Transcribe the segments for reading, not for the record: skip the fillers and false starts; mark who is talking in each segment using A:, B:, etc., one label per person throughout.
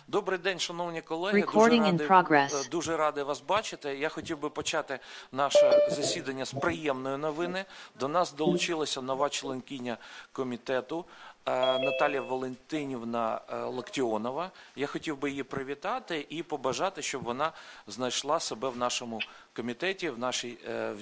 A: Добрий день, шановні колеги. Дуже радий вас бачити. Я хотів би почати наше засідання з приємної новини. До нас долучилася нова членкиня комітету Наталія Валентинівна Локтіонова. Я хотів би її привітати і побажати, щоб вона знайшла себе в нашому комітеті, в нашій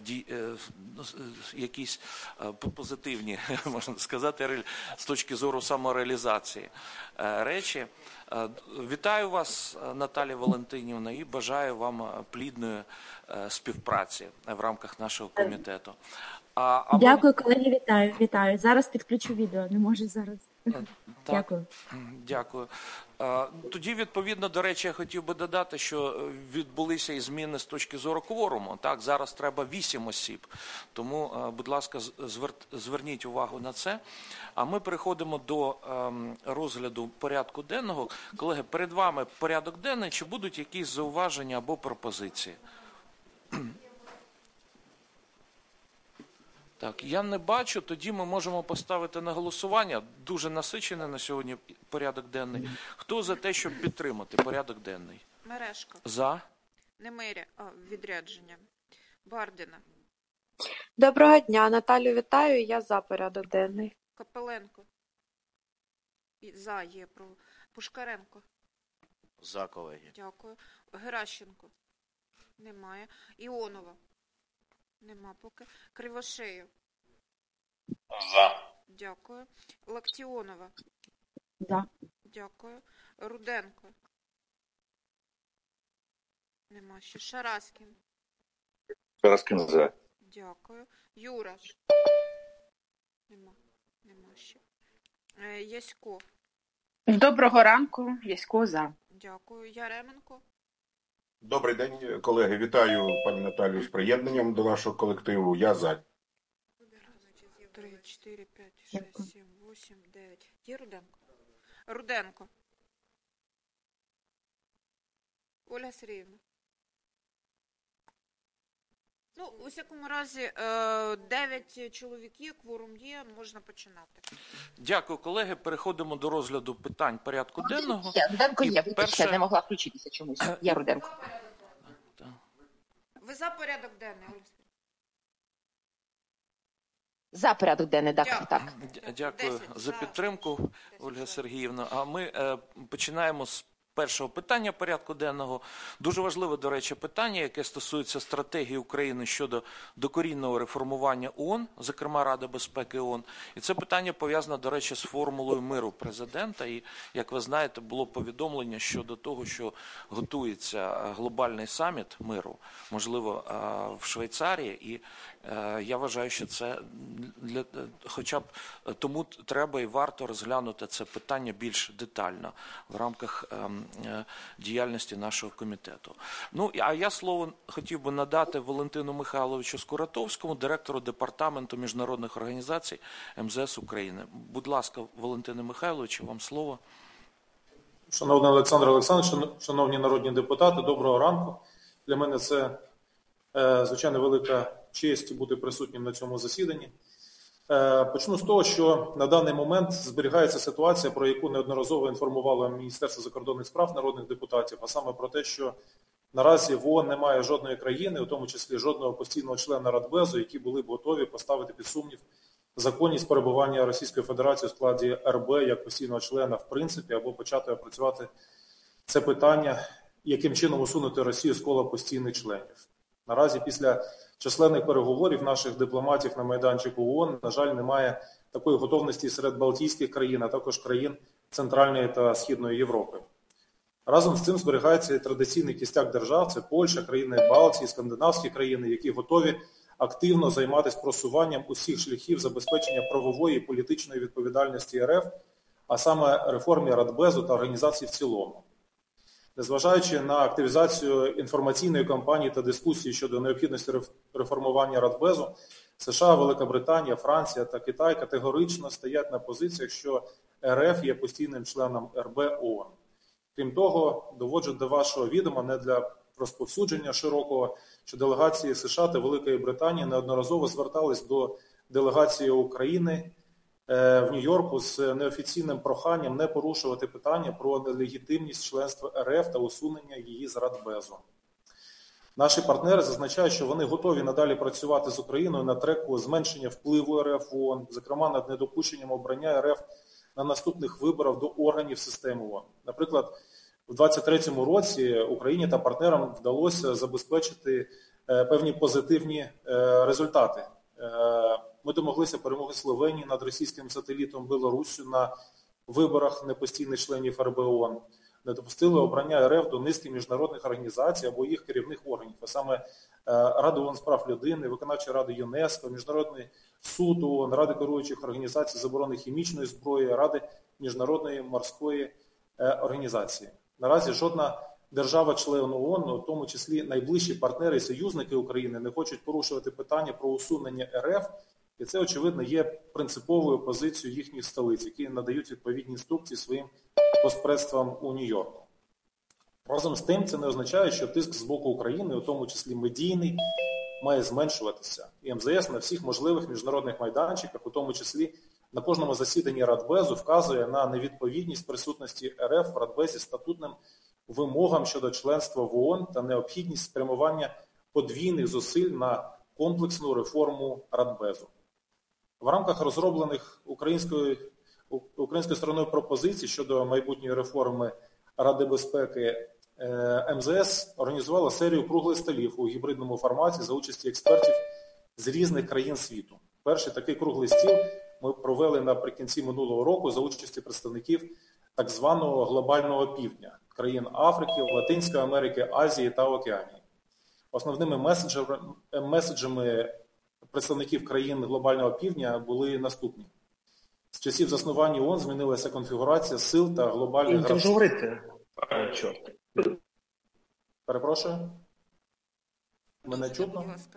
A: якісь позитивні, можна сказати, з точки зору самореалізації речі. Вітаю вас, Наталія Валентинівна, і бажаю вам плідної співпраці в рамках нашого комітету.
B: Дякую, колеги, вітаю. Зараз підключу відео, не можу зараз. Дякую.
A: Дякую. Тоді, відповідно, до речі, я хотів би додати, що відбулися і зміни з точки зору кворуму. Так, зараз треба 8 осіб. Тому, будь ласка, зверніть увагу на це. А ми переходимо до розгляду порядку денного. Колеги, перед вами порядок денний. Чи будуть якісь зауваження або пропозиції? Так, я не бачу, тоді ми можемо поставити на голосування. Дуже насичений на сьогодні порядок денний. Хто за те, щоб підтримати порядок денний?
C: Мережко.
A: За.
C: Немиря. Відрядження. Бардіна.
D: Доброго дня, Наталю, вітаю, я за порядок денний.
C: Капеленко. За є. Пушкаренко.
E: За, колеги.
C: Дякую. Геращенко. Немає. Іонова. Нема поки. Кривошеєв.
E: За.
C: Дякую. Локтіонова.
B: За.
C: Дякую. Руденко. Нема ще. Шараськін.
E: Шараськін за.
C: Дякую. Юраш. Нема ще. Ясько.
F: Доброго ранку. Ясько за.
C: Дякую. Яременко.
G: Добрий день, колеги. Вітаю пані Наталію з приєднанням до нашого колективу. Я за.
C: 3, 4, 5, 6, 7, 8, 9. Є Руденко? Руденко. Ольга Сергіївна. Ну, у всякому разі, 9 чоловік є, кворум є, можна починати.
A: Дякую, колеги. Переходимо до розгляду питань порядку денного.
F: Руденко є, ще не могла включитися чомусь. Я Руденко.
C: Ви за порядок денний, Ольга Сергіївна?
F: За порядок денний, так.
A: Дякую за підтримку, Ольга Сергіївна. А ми починаємо з першого питання порядку денного. Дуже важливе, до речі, питання, яке стосується стратегії України щодо докорінного реформування ООН, зокрема Ради безпеки ООН. І це питання пов'язане, до речі, з формулою миру президента. І, як ви знаєте, було повідомлення щодо того, що готується глобальний саміт миру, можливо, в Швейцарії. І я вважаю, що це хоча б тому треба і варто розглянути це питання більш детально в рамках діяльності нашого комітету. Ну, а я слово хотів би надати Валентину Михайловичу Скуратовському, директору Департаменту міжнародних організацій МЗС України. Будь ласка, Валентине Михайловичу, вам слово.
H: Шановний Олександр Олександрович, шановні народні депутати, доброго ранку. Для мене це, звичайно, велика честь бути присутнім на цьому засіданні. Почну з того, що на даний момент зберігається ситуація, про яку неодноразово інформувало Міністерство закордонних справ народних депутатів, а саме про те, що наразі в ООН немає жодної країни, у тому числі жодного постійного члена Радбезу, які були б готові поставити під сумнів законність перебування Російської Федерації у складі РБ як постійного члена в принципі, або почати опрацювати це питання, яким чином усунути Росію з кола постійних членів. Наразі після численних переговорів наших дипломатів на майданчику ООН, на жаль, немає такої готовності серед Балтійських країн, а також країн Центральної та Східної Європи. Разом з цим зберігається і традиційний кістяк держав, це Польща, країни Балтії, скандинавські країни, які готові активно займатися просуванням усіх шляхів забезпечення правової і політичної відповідальності РФ, а саме реформі Радбезу та організації в цілому. Незважаючи на активізацію інформаційної кампанії та дискусії щодо необхідності реформування Радбезу, США, Велика Британія, Франція та Китай категорично стоять на позиціях, що РФ є постійним членом РБ ООН. Крім того, доводжу до вашого відома не для розповсюдження широкого, що делегації США та Великої Британії неодноразово звертались до делегації України в Нью-Йорку з неофіційним проханням не порушувати питання про нелегітимність членства РФ та усунення її з Радбезу. Наші партнери зазначають, що вони готові надалі працювати з Україною на треку зменшення впливу РФ в ООН, зокрема над недопущенням обрання РФ на наступних виборах до органів системи ООН. Наприклад, у 2023 році Україні та партнерам вдалося забезпечити певні позитивні результати. Ми домоглися перемоги Словенії над російським сателітом Білоруссю на виборах непостійних членів РБ ООН. Не допустили обрання РФ до низки міжнародних організацій або їх керівних органів, а саме Ради ООН з прав людини, Виконавчої ради ЮНЕСКО, Міжнародний суд ООН, Ради керуючих організацій заборони хімічної зброї, Ради Міжнародної морської організації. Наразі жодна держава-член ООН, у тому числі найближчі партнери і союзники України, не хочуть порушувати питання про усунення РФ, і це, очевидно, є принциповою позицією їхніх столиць, які надають відповідні інструкції своїм постпредствам у Нью-Йорку. Разом з тим, це не означає, що тиск з боку України, у тому числі медійний, має зменшуватися. І МЗС на всіх можливих міжнародних майданчиках, у тому числі на кожному засіданні Радбезу, вказує на невідповідність присутності РФ в Радбезі статутним вимогам щодо членства в ООН та необхідність спрямування подвійних зусиль на комплексну реформу Радбезу. В рамках розроблених українською стороною пропозицій щодо майбутньої реформи Ради безпеки, МЗС організувала серію круглих столів у гібридному форматі за участі експертів з різних країн світу. Перший такий круглий стіл ми провели наприкінці минулого року за участі представників так званого глобального півдня, країн Африки, Латинської Америки, Азії та Океанії. Основними меседжами представників країн глобального півдня були наступні. З часів заснування ООН змінилася конфігурація сил та глобальних гравців.
I: говорити.
H: Перепрошую? Мене чутно?
C: Будь ласка.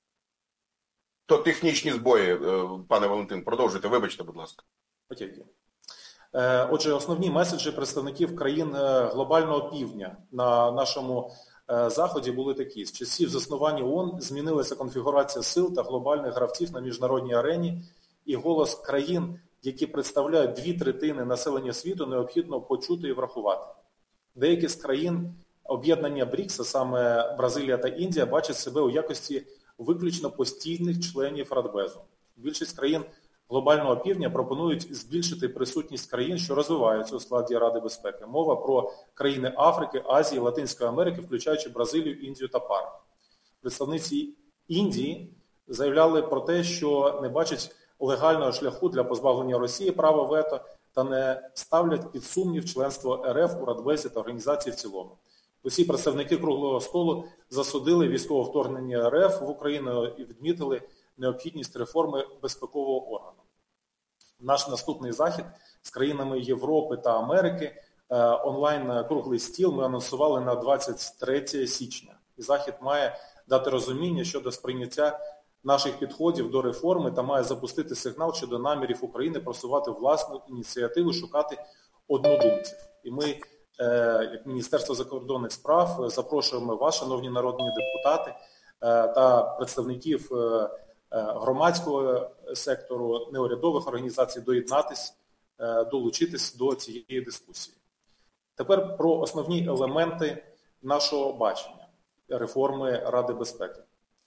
G: То технічні збої, пане Валентин, продовжуйте, вибачте, будь ласка.
H: Окей. Отже, основні меседжі представників країн глобального півдня на нашому заході були такі. З часів заснування ООН змінилася конфігурація сил та глобальних гравців на міжнародній арені, і голос країн, які представляють 2/3 населення світу, необхідно почути і врахувати. Деякі з країн об'єднання БРІКС, а саме Бразилія та Індія, бачать себе у якості виключно постійних членів Радбезу. Більшість країн глобального півдня пропонують збільшити присутність країн, що розвиваються у складі Ради безпеки. Мова про країни Африки, Азії, Латинської Америки, включаючи Бразилію, Індію та ПАР. Представниці Індії заявляли про те, що не бачать легального шляху для позбавлення Росії права вето та не ставлять під сумнів членство РФ у Радбезі та організації в цілому. Усі представники круглого столу засудили військове вторгнення РФ в Україну і відмітили необхідність реформи безпекового органу. Наш наступний захід з країнами Європи та Америки, онлайн-круглий стіл, ми анонсували на 23 січня. І захід має дати розуміння щодо сприйняття наших підходів до реформи та має запустити сигнал щодо намірів України просувати власну ініціативу, шукати однодумців. І ми, як Міністерство закордонних справ, запрошуємо вас, шановні народні депутати та представників громадського сектору, неурядових організацій доєднатись, долучитись до цієї дискусії. Тепер про основні елементи нашого бачення реформи Ради безпеки.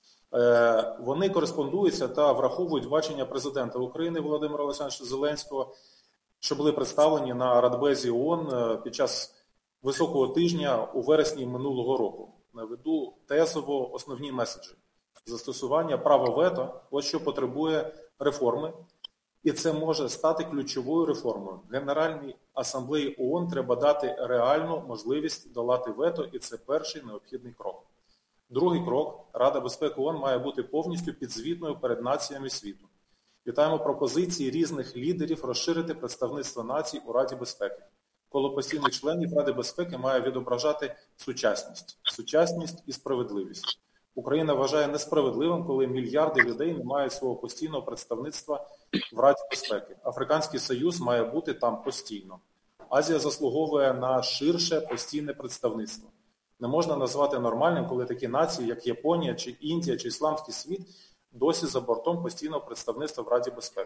H: Вони кореспондуються та враховують бачення президента України Володимира Олександровича Зеленського, що були представлені на Радбезі ООН під час високого тижня у вересні минулого року. Наведу тезово основні меседжі. Застосування права вето – ось що потребує реформи, і це може стати ключовою реформою. Генеральній асамблеї ООН треба дати реальну можливість долати вето, і це перший необхідний крок. Другий крок – Рада безпеки ООН має бути повністю підзвітною перед націями світу. Вітаємо пропозиції різних лідерів розширити представництво націй у Раді безпеки. Коло постійних членів Ради безпеки має відображати сучасність і справедливість. Україна вважає несправедливим, коли мільярди людей не мають свого постійного представництва в Раді безпеки. Африканський Союз має бути там постійно. Азія заслуговує на ширше постійне представництво. Не можна назвати нормальним, коли такі нації, як Японія, чи Індія, чи Ісламський світ, досі за бортом постійного представництва в Раді безпеки.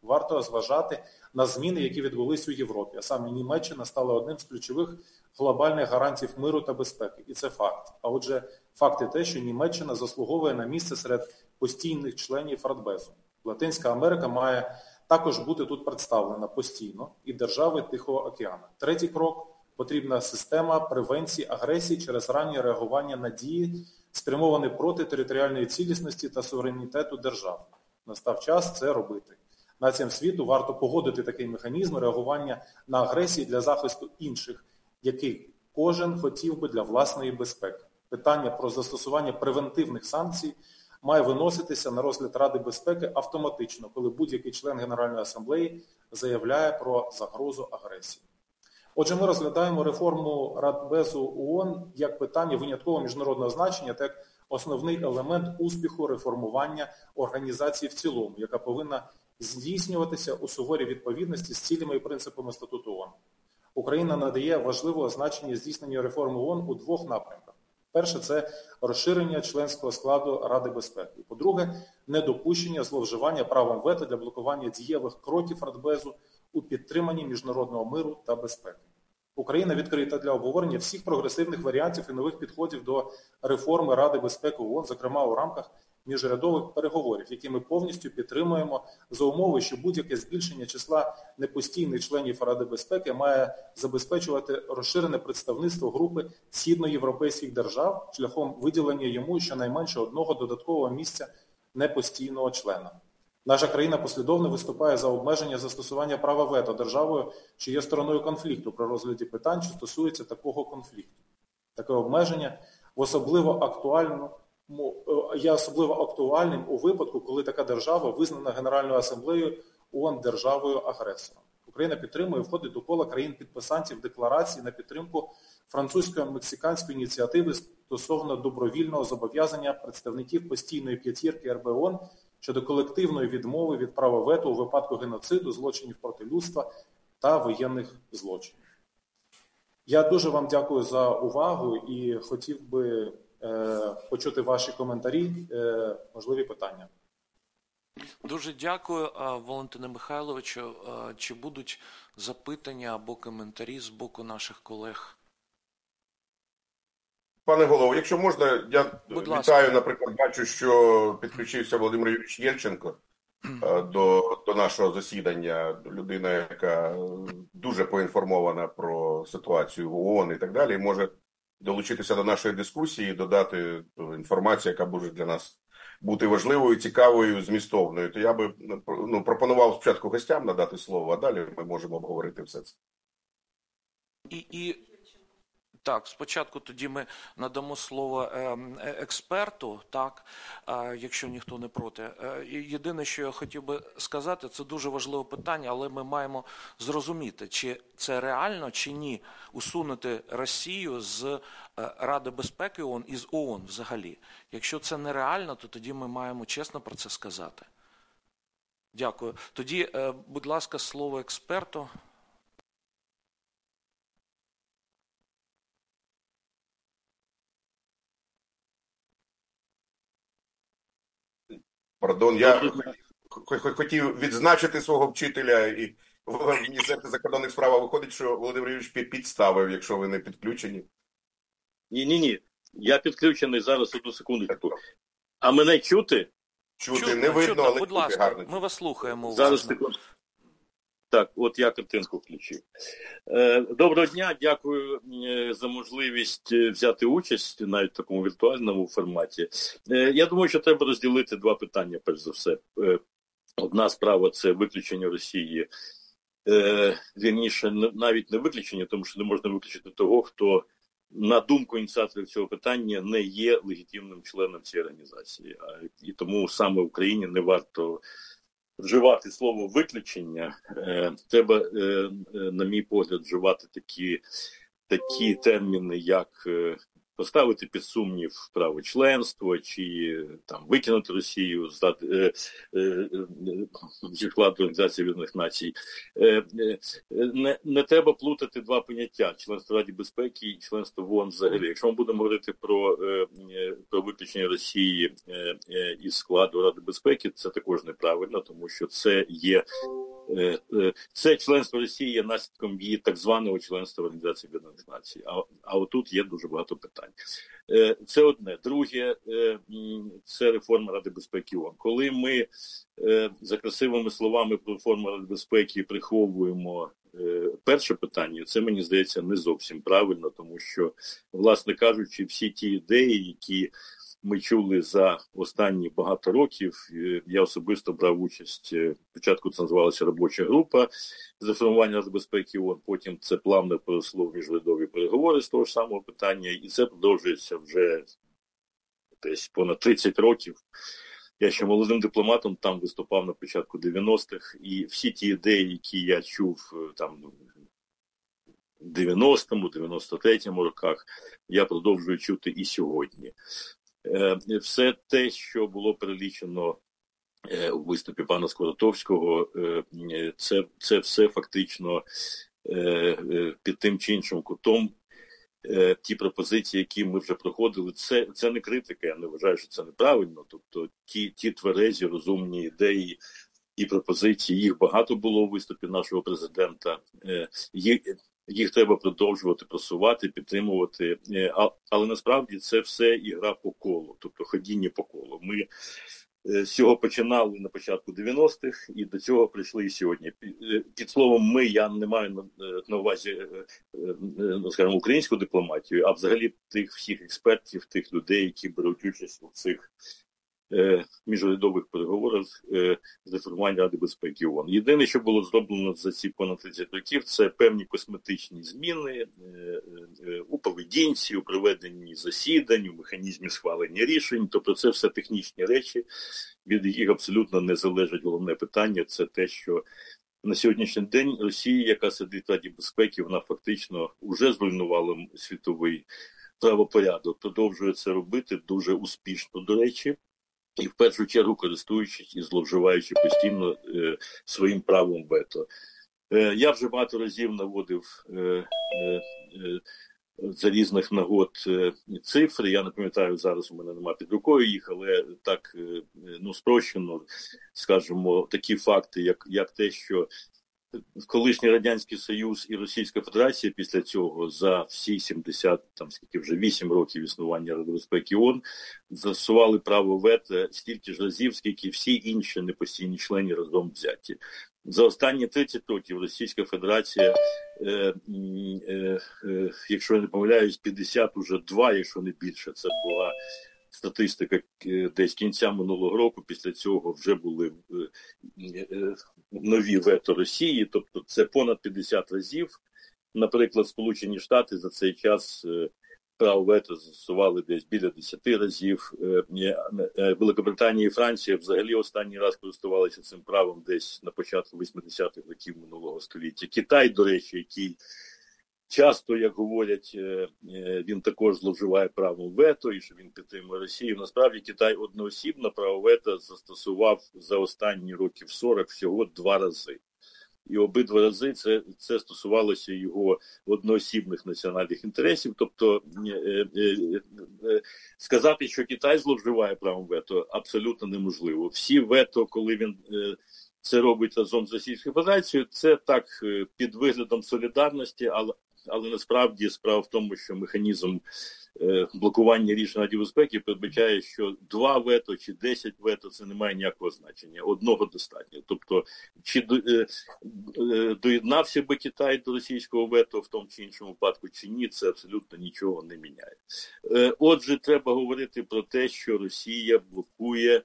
H: Варто зважати на зміни, які відбулись у Європі, а саме Німеччина стала одним з ключових глобальних гарантів миру та безпеки. І це факт. А отже, факт і те, що Німеччина заслуговує на місце серед постійних членів Радбезу. Латинська Америка має також бути тут представлена постійно і держави Тихого океану. Третій крок – потрібна система превенції агресії через раннє реагування на дії, спрямовані проти територіальної цілісності та суверенітету держав. Настав час це робити. Націям світу варто погодити такий механізм реагування на агресію для захисту інших, який кожен хотів би для власної безпеки. Питання про застосування превентивних санкцій має виноситися на розгляд Ради безпеки автоматично, коли будь-який член Генеральної асамблеї заявляє про загрозу агресії. Отже, ми розглядаємо реформу Радбезу ООН як питання виняткового міжнародного значення та як основний елемент успіху реформування організації в цілому, яка повинна здійснюватися у суворій відповідності з цілями і принципами статуту ООН. Україна надає важливе значення здійсненню реформи ООН у двох напрямках. Перше – це розширення членського складу Ради безпеки. По-друге, недопущення зловживання правом вето для блокування дієвих кроків Радбезу у підтриманні міжнародного миру та безпеки. Україна відкрита для обговорення всіх прогресивних варіантів і нових підходів до реформи Ради безпеки ООН, зокрема у рамках міжрядових переговорів, які ми повністю підтримуємо за умови, що будь-яке збільшення числа непостійних членів Ради безпеки має забезпечувати розширене представництво групи східноєвропейських держав шляхом виділення йому щонайменше одного додаткового місця непостійного члена. Наша країна послідовно виступає за обмеження застосування права вето державою, що є стороною конфлікту при розгляді питань, що стосуються такого конфлікту. Таке обмеження є особливо актуальним у випадку, коли така держава визнана Генеральною асамблеєю ООН державою-агресором. Україна підтримує і входить до кола країн-підписантів декларації на підтримку французько-мексиканської ініціативи стосовно добровільного зобов'язання представників постійної п'ятірки РБ ООН щодо колективної відмови від права вето у випадку геноциду, злочинів проти людства та воєнних злочинів. Я дуже вам дякую за увагу і хотів би почути ваші коментарі, можливі питання.
A: Дуже дякую, Валентине Михайловичу. Чи будуть запитання або коментарі з боку наших колег?
G: Пане голово, якщо можна, я вітаю, наприклад, бачу, що підключився Володимир Юрійович Єльченко до нашого засідання, людина, яка дуже поінформована про ситуацію в ООН і так далі, може долучитися до нашої дискусії, додати інформацію, яка буде для нас бути важливою, цікавою, змістовною. То я би пропонував спочатку гостям надати слово, а далі ми можемо обговорити все це.
A: Так, спочатку тоді ми надамо слово експерту, так, якщо ніхто не проти. Єдине, що я хотів би сказати, це дуже важливе питання, але ми маємо зрозуміти, чи це реально, чи ні, усунути Росію з Ради безпеки ООН і з ООН взагалі. Якщо це нереально, то тоді ми маємо чесно про це сказати. Дякую. Тоді, будь ласка, слово експерту.
G: Пардон, я хотів відзначити свого вчителя і в Міністерстві закордонних справ виходить, що Володимир Юрійович підставив, якщо ви не підключені.
I: Ні. Я підключений зараз, одну секундочку. А мене чути?
G: Чути не видно, але
A: будь ласка, гарно. Ми вас слухаємо.
I: Зараз секунду. Так, от я картинку включив. Доброго дня, дякую за можливість взяти участь навіть в такому віртуальному форматі. Я думаю, що треба розділити два питання, перш за все. Одна справа – це виключення Росії, вірніше, навіть не виключення, тому що не можна виключити того, хто, на думку ініціаторів цього питання, не є легітимним членом цієї організації. І тому саме в Україні не варто вживати слово «виключення». Треба, на мій погляд, вживати такі терміни, як поставити під сумнів право членства, чи там викинути Росію зі складу Організації Об'єднаних Націй. Не треба плутати два поняття – членство в Раді безпеки і членство в ООН взагалі. Якщо ми будемо говорити про виключення Росії із складу Ради безпеки, це також неправильно, тому що це членство Росії є наслідком її так званого членства в Організації Об'єднаних Націй. А отут є дуже багато питань. Це одне. Друге, це реформа Ради безпеки ООН. Коли ми за красивими словами про реформу Ради безпеки приховуємо перше питання, це, мені здається, не зовсім правильно, тому що, власне кажучи, всі ті ідеї, які ми чули за останні багато років. Я особисто брав участь, спочатку це називалася робоча група з реформування Ради безпеки ООН, потім це плавно переросло в міжурядові переговори з того ж самого питання, і це продовжується вже десь понад 30 років. Я ще молодим дипломатом там виступав на початку 90-х, і всі ті ідеї, які я чув там в 90-му, 93-му роках, я продовжую чути і сьогодні. Все те, що було перелічено у виступі пана Скворотовського, це все фактично під тим чи іншим кутом ті пропозиції, які ми вже проходили. Це не критика, я не вважаю, що це неправильно. Тобто ті тверезі, розумні ідеї і пропозиції, їх багато було у виступі нашого президента. Їх треба продовжувати, просувати, підтримувати. Але насправді це все ігра по колу, тобто ходіння по колу. Ми з цього починали на початку 90-х і до цього прийшли і сьогодні. Під словом «ми» я не маю на увазі, скажімо, українську дипломатію, а взагалі тих всіх експертів, тих людей, які беруть участь у цих міжурядових переговорах з реформування Ради безпеки ООН. Єдине, що було зроблено за ці понад 30 років, це певні косметичні зміни у поведінці, у проведенні засідань, у механізмі схвалення рішень. Тобто це все технічні речі, від яких абсолютно не залежить головне питання. Це те, що на сьогоднішній день Росія, яка сидить в Раді безпеки, вона фактично вже зруйнувала світовий правопорядок. Продовжує це робити дуже успішно, до речі. І в першу чергу користуючись і зловживаючи постійно своїм правом вето. Я вже багато разів наводив за різних нагод цифри. Я не пам'ятаю, зараз у мене немає під рукою їх, але так спрощено, скажімо, такі факти, як те, що колишній Радянський Союз і Російська Федерація після цього за всі 8 років існування Ради безпеки ООН застосували право вето стільки ж разів, скільки всі інші непостійні члени разом взяті. За останні 30 років Російська Федерація, якщо я не помиляюсь, 52, якщо не більше, це була статистика десь кінця минулого року, після цього вже були нові вето Росії, тобто це понад 50 разів. Наприклад, Сполучені Штати за цей час право вето застосували десь біля 10 разів. Великобританія і Франція взагалі останній раз користувалися цим правом десь на початку 80-х років минулого століття. Китай, до речі, який часто, як говорять, він також зловживає правом вето і що він підтримує Росію. Насправді Китай одноосібно право вето застосував за останні років 40 всього 2 рази. І обидва рази це стосувалося його одноосібних національних інтересів. Тобто сказати, що Китай зловживає правом вето, абсолютно неможливо. Всі вето, коли він це робить разом з Російською Федерацією, це так під виглядом солідарності, але насправді справа в тому, що механізм блокування рішень Ради безпеки передбачає, що 2 вето чи 10 вето – це не має ніякого значення. Одного достатньо. Тобто, чи доєднався би Китай до російського вето в тому чи іншому випадку, чи ні, це абсолютно нічого не міняє. Отже, треба говорити про те, що Росія блокує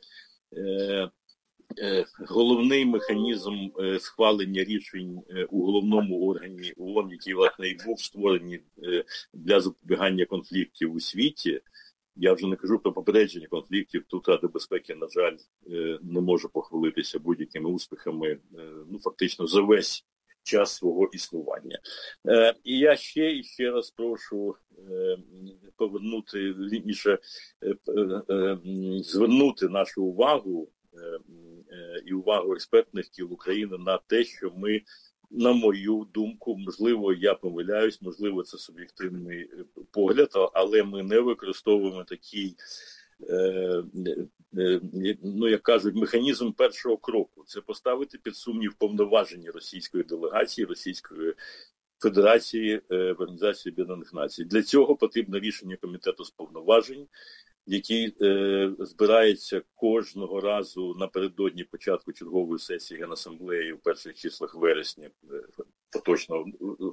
I: головний механізм схвалення рішень у головному органі ООН, який, власне, і був створений для запобігання конфліктів у світі. Я вже не кажу про попередження конфліктів. Тут Рада безпеки, на жаль, не може похвалитися будь-якими успіхами, фактично за весь час свого існування. І я ще раз прошу повернути, вірніше, звернути нашу увагу і увагу експертних кіл України на те, що ми, на мою думку, можливо, я помиляюсь, можливо, це суб'єктивний погляд, але ми не використовуємо такий, ну, як кажуть, механізм першого кроку. Це поставити під сумнів повноваження російської делегації, Російської Федерації в Організації Об'єднаних Націй. Для цього потрібно рішення комітету з повноважень, який збирається кожного разу напередодні початку чергової сесії Генасамблеї в перших числах вересня поточного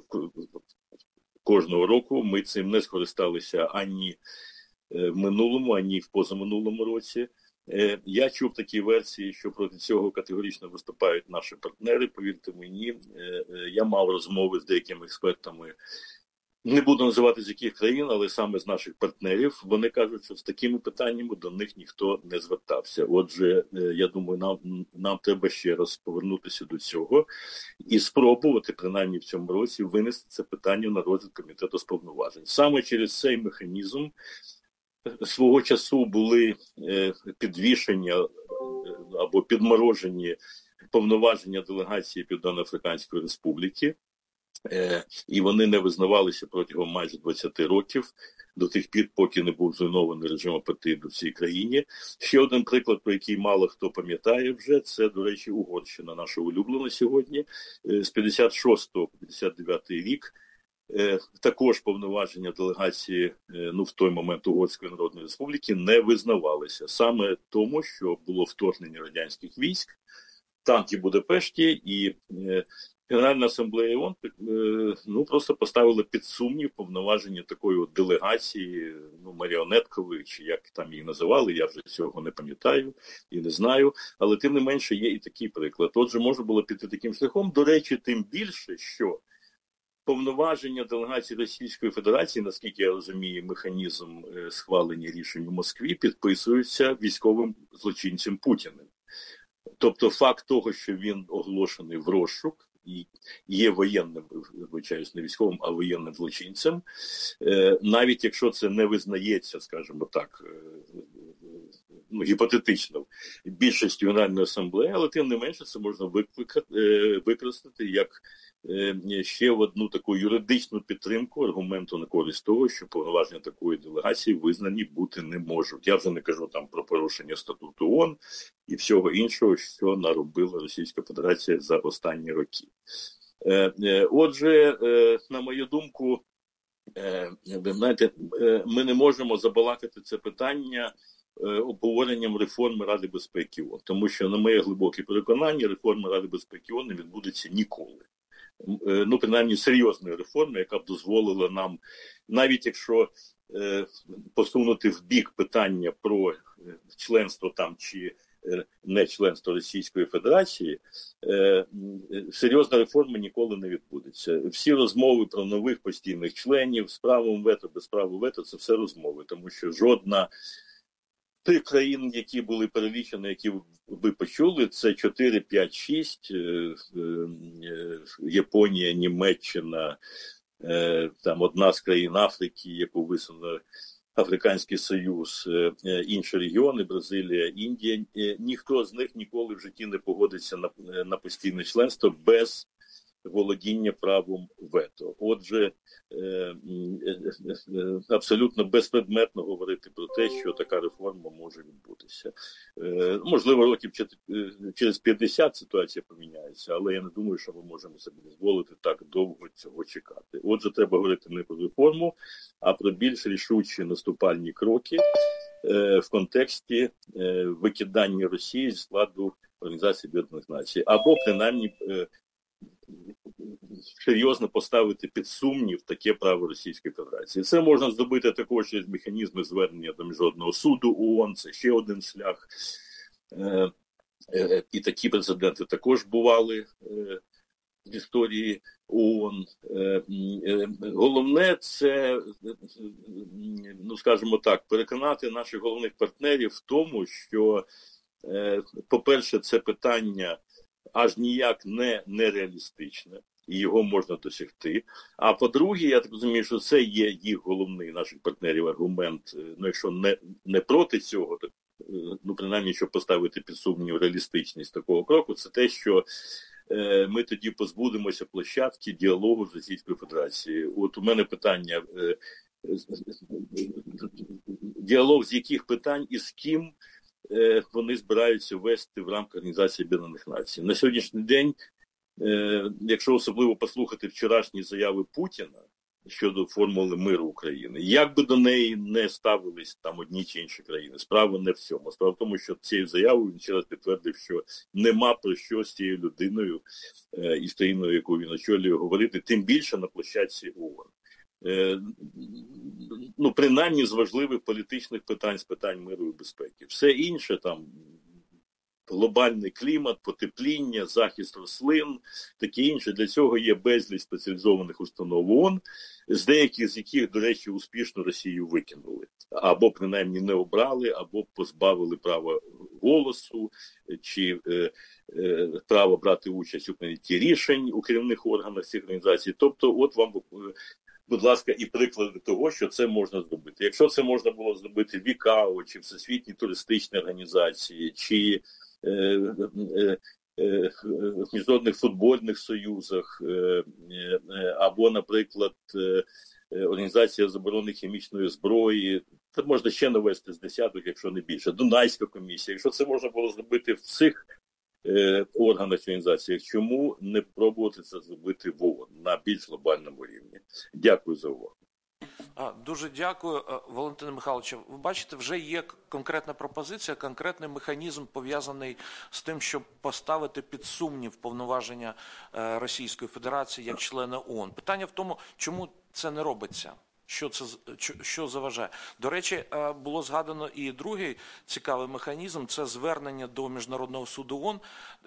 I: кожного року. Ми цим не скористалися ані в минулому, ані в позаминулому році. Я чув такі версії, що проти цього категорично виступають наші партнери, повірте мені. Я мав розмови з деякими експертами, не буду називати з яких країн, але саме з наших партнерів. Вони кажуть, що з такими питаннями до них ніхто не звертався. Отже, я думаю, нам треба ще раз повернутися до цього і спробувати, принаймні в цьому році, винести це питання на розгляд комітету з повноважень. Саме через цей механізм свого часу були підвішення або підморожені повноваження делегації Південно-Африканської Республіки, і вони не визнавалися протягом майже 20 років, до тих пір, поки не був зруйнований режим апартеїду в цій країні. Ще один приклад, про який мало хто пам'ятає вже, це, до речі, Угорщина, наша улюблена сьогодні. З 56 по 59 рік також повноваження делегації, ну, в той момент Угорської Народної Республіки не визнавалися. Саме тому, що було вторгнення радянських військ, танки в Будапешті, і Генеральна асамблея ООН ну, просто поставила під сумнів повноваження такої от делегації, ну, маріонеткової, чи як там її називали, я вже цього не пам'ятаю і не знаю, але тим не менше є і такий приклад. Отже, можна було піти таким шляхом. До речі, тим більше, що повноваження делегації Російської Федерації, наскільки я розумію, механізм схвалення рішень у Москві, підписується військовим злочинцем Путіним. Тобто факт того, що він оголошений в розшук, і є воєнним, вибачаюсь, не військовим, а воєнним злочинцем, навіть якщо це не визнається, скажімо так, ну, гіпотетично більшістю Генеральної асамблеї, але тим не менше це можна використати як ще в одну таку юридичну підтримку аргументу на користь того, що повноваження такої делегації визнані бути не можуть. Я вже не кажу там про порушення статуту ООН і всього іншого, що наробила Російська Федерація за останні роки. Отже, на мою думку, ви знаєте, ми не можемо забалакати це питання обговоренням реформи Ради безпеки ООН, тому що, на моє глибоке переконання, реформа Ради безпеки ООН не відбудеться ніколи. Ну, принаймні, серйозної реформи, яка б дозволила нам, навіть якщо посунути в бік питання про членство там чи не членство Російської Федерації, серйозна реформа ніколи не відбудеться. Всі розмови про нових постійних членів з правом вето, без права вето – це все розмови, тому що жодна тих країн, які були перелічені, які ви почули, це 4, 5, 6, Японія, Німеччина, там одна з країн Африки, яку висунув Африканський Союз, інші регіони, Бразилія, Індія. Ніхто з них ніколи в житті не погодиться на постійне членство без володіння правом вето. Отже, абсолютно безпредметно говорити про те, що така реформа може відбутися. Можливо, років через 50 ситуація поміняється, але я не думаю, що ми можемо собі дозволити так довго цього чекати. Отже, треба говорити не про реформу, а про більш рішучі наступальні кроки в контексті викидання Росії з складу Організації Об'єднаних Націй. Або, принаймні, серйозно поставити під сумнів таке право Російської Федерації. Це можна здобути також через механізми звернення до Міжнародного суду ООН, це ще один шлях. І такі прецеденти також бували в історії ООН. Головне це, ну скажімо так, переконати наших головних партнерів в тому, що, по-перше, це питання аж ніяк не нереалістичне. і його можна досягти. А по-друге, я так розумію, що це є їх головний, наших партнерів, аргумент, ну якщо не проти цього, то ну принаймні, щоб поставити під сумнів реалістичність такого кроку, це те, що ми тоді позбудемося площадки діалогу з Російською Федерацією. От у мене питання, діалог з яких питань і з ким вони збираються вести в рамках Організації Об'єднаних Націй. На сьогоднішній день, якщо особливо послухати вчорашні заяви Путіна щодо формули миру України, як би до неї не ставились там одні чи інші країни, справа не в цьому. Справа в тому, що цією заявою він ще раз підтвердив, що нема про що з цією людиною і з країною, яку він очолює, говорити, тим більше на площадці ООН. Ну, принаймні з важливих політичних питань, з питань миру і безпеки. Все інше там глобальний клімат, потепління, захист рослин, таке інше. Для цього є безліч спеціалізованих установ ООН, з деяких з яких, до речі, успішно Росію викинули. Або, принаймні, не обрали, або позбавили права голосу, чи права брати участь у прийнятті рішень у керівних органах цих організацій. Тобто, от вам, будь ласка, і приклади того, що це можна зробити. Якщо це можна було зробити в ІКАО, чи в Всесвітній туристичній організації, чи в міжнародних футбольних союзах, або, наприклад, Організація заборони хімічної зброї, це можна ще навести з десяток, якщо не більше, Дунайська комісія. Якщо це можна було зробити в цих органах організації, чому не пробувати це зробити в ООН на більш глобальному рівні? Дякую за увагу.
A: Дуже дякую, Валентине Михайловичу. Ви бачите, вже є конкретна пропозиція, конкретний механізм пов'язаний з тим, щоб поставити під сумнів повноваження Російської Федерації як члена ООН. Питання в тому, чому це не робиться? Що заважає? До речі, було згадано і другий цікавий механізм – це звернення до Міжнародного суду ООН.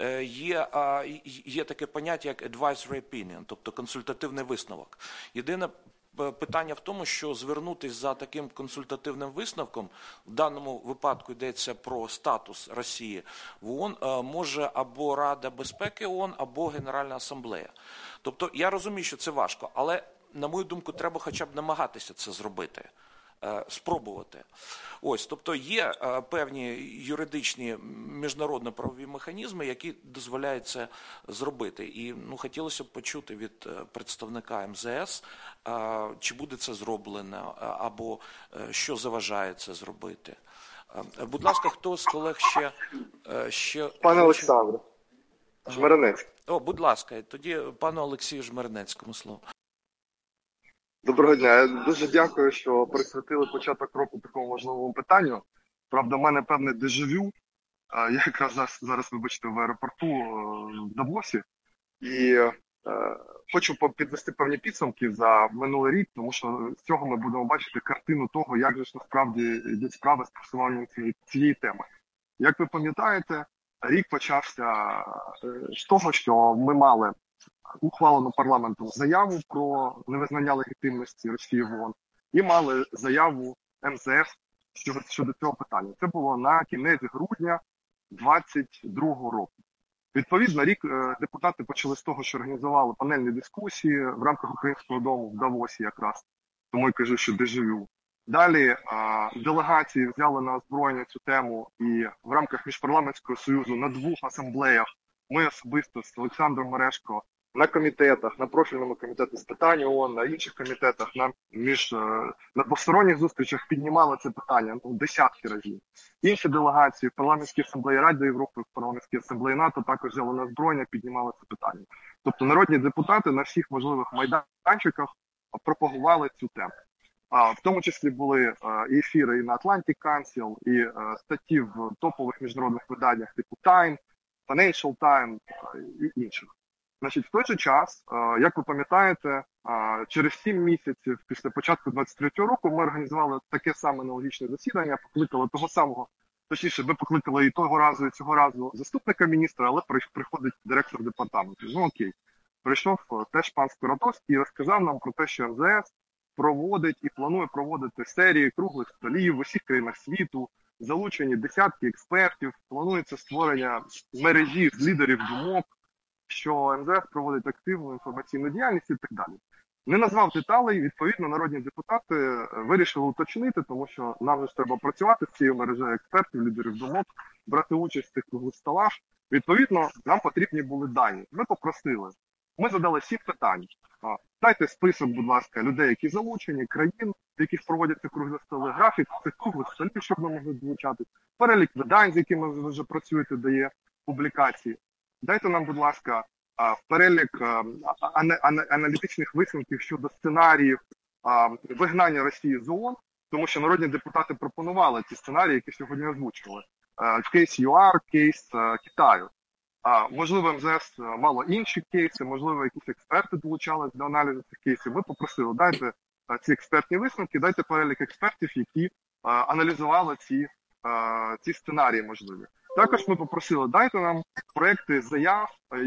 A: Є таке поняття, як advisory opinion, тобто консультативний висновок. Єдине питання в тому, що звернутися за таким консультативним висновком, в даному випадку йдеться про статус Росії в ООН, може або Рада безпеки ООН, або Генеральна асамблея. Тобто я розумію, що це важко, але, на мою думку, треба хоча б намагатися це зробити, спробувати. Ось, тобто є певні юридичні міжнародно-правові механізми, які дозволяють це зробити. І хотілося б почути від представника МЗС, чи буде це зроблено, або що заважає це зробити. Будь ласка, хто з колег ще...
J: Пане Олександре, Жмеренецький.
A: Будь ласка, тоді пану Олексію Жмеренецькому слово.
J: Доброго дня. Я дуже дякую, що присвятили початок року такому важливому питанню. Правда, в мене певне дежавю. Я якраз зараз, вибачте, в аеропорту в Давосі. І хочу підвести певні підсумки за минулий рік, тому що з цього ми будемо бачити картину того, як же ж насправді йдуть справи з просуванням цієї теми. Як ви пам'ятаєте, рік почався з того, що ми мали ухвалену парламентом заяву про невизнання легітимності Росії в ООН і мали заяву МЗС щодо цього питання. Це було на кінець грудня 2022 року. Відповідно, рік депутати почали з того, що організували панельні дискусії в рамках Українського дому в Давосі якраз, тому я кажу, що дежавю. Далі делегації взяли на озброєння цю тему і в рамках Міжпарламентського союзу на 2 асамблеях ми особисто з Олександром Мережко на комітетах, на профільному комітеті з питань ООН, на інших комітетах, на двосторонніх зустрічах піднімали це питання десятки разів. Інші делегації в парламентській асамблеї Ради Європи, в парламентській асамблеї НАТО також взяли на озброєння, піднімали це питання. Тобто народні депутати на всіх можливих майданчиках пропагували цю тему. В тому числі були і ефіри і на Atlantic Council, і статті в топових міжнародних виданнях типу Time, Financial Times і інших. Значить, в той же час, як ви пам'ятаєте, через 7 місяців після початку 23-го року ми організували таке саме аналогічне засідання, покликали того самого, точніше, ви покликали і того разу, і цього разу заступника міністра, але приходить директор департаменту. Ну окей. Прийшов теж пан Скуратовський і розказав нам про те, що МЗС проводить і планує проводити серії круглих столів в усіх країнах світу, залучені десятки експертів, планується створення мережі з лідерів думок, що МЗС проводить активну інформаційну діяльність і так далі. Не назвав деталей, відповідно, народні депутати вирішили уточнити, тому що нам ж треба працювати з цією мережею експертів, лідерів думок, брати участь в цих круглих столах. Відповідно, нам потрібні були дані. Ми попросили, ми задали 7 питань. Дайте список, будь ласка, людей, які залучені, країн, в яких проводяться круглі столи, графік цих круглих столів, щоб ми могли долучати, перелік видань, з якими ви вже працюєте, дає публікації. Дайте нам, будь ласка, перелік аналітичних висновків щодо сценаріїв вигнання Росії з ООН, тому що народні депутати пропонували ці сценарії, які сьогодні озвучували. Кейс ЮАР, кейс Китаю. Можливо, МЗС мало інші кейси, можливо, якісь експерти долучались до аналізу цих кейсів. Ми попросили, дайте ці експертні висновки, дайте перелік експертів, які аналізували ці сценарії можливі. Також ми попросили, дайте нам проекти заяв,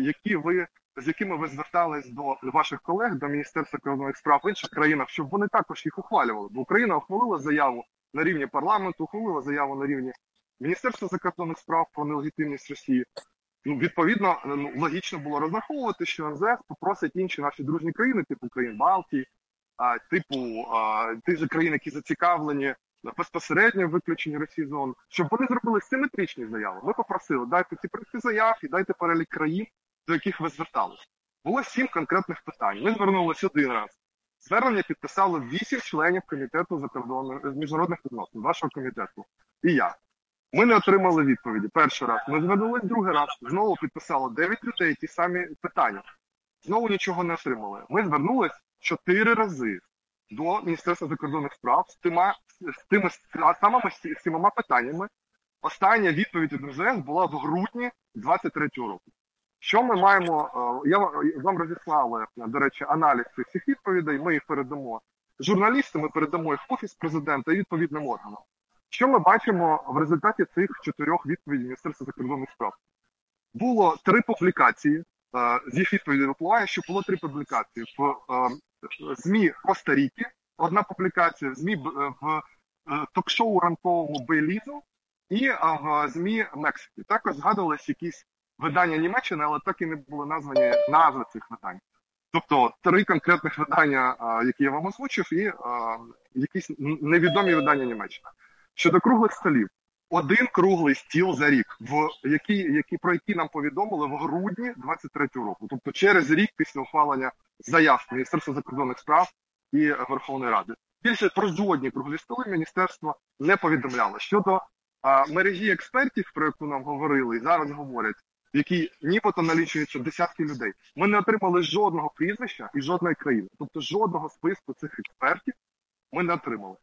J: з якими ви звертались до ваших колег, до Міністерства закордонних справ в інших країнах, щоб вони також їх ухвалювали. Бо Україна ухвалила заяву на рівні парламенту, ухвалила заяву на рівні Міністерства закордонних справ про нелегітимність Росії. Відповідно, логічно було розраховувати, що МЗС попросить інші наші дружні країни, типу країн Балтії, типу тих же країн, які зацікавлені безпосередньо виключення Росії з ООН, щоб вони зробили симетричні заяви. Ми попросили, дайте ці проекти заяв і дайте перелік країн, до яких ви звертались. Було 7 конкретних питань. Ми звернулися 1 раз. Звернення підписали 8 членів комітету міжнародних відносин, вашого комітету, і я. Ми не отримали відповіді перший раз. Ми звернулися 2-й раз. Знову підписало 9 людей ті самі питання. Знову нічого не отримали. Ми звернулися 4 рази до Міністерства закордонних справ з тими самими 7 питаннями. Остання відповідь від МЗС була в грудні 23-го року. Що ми маємо? Я вам розіслали, до речі, аналіз цих всіх відповідей. Ми їх передамо журналістам, ми передамо їх в Офіс президента і відповідним органам. Що ми бачимо в результаті цих 4 відповідей Міністерства закордонних справ? Було 3 публікації, з їх відповідей випливає, що було 3 публікації. В ЗМІ Коста-Ріки, 1 публікація, в ЗМІ в ток-шоу ранковому Белізу і в ЗМІ Мексики. Також згадувалися якісь видання Німеччини, але так і не були названі назви цих видань. Тобто 3 конкретних видання, які я вам озвучив, і якісь невідомі видання Німеччини. Щодо круглих столів. 1 круглий стіл за рік, про які нам повідомили в грудні 23-го року. Тобто через рік після ухвалення заяв Міністерства закордонних справ і Верховної Ради. Більше про жодні круглі столи міністерство не повідомляло. Щодо мережі експертів, про яку нам говорили і зараз говорять, які нібито налічуються десятки людей. Ми не отримали жодного прізвища і жодної країни. Тобто жодного списку цих експертів ми не отримали.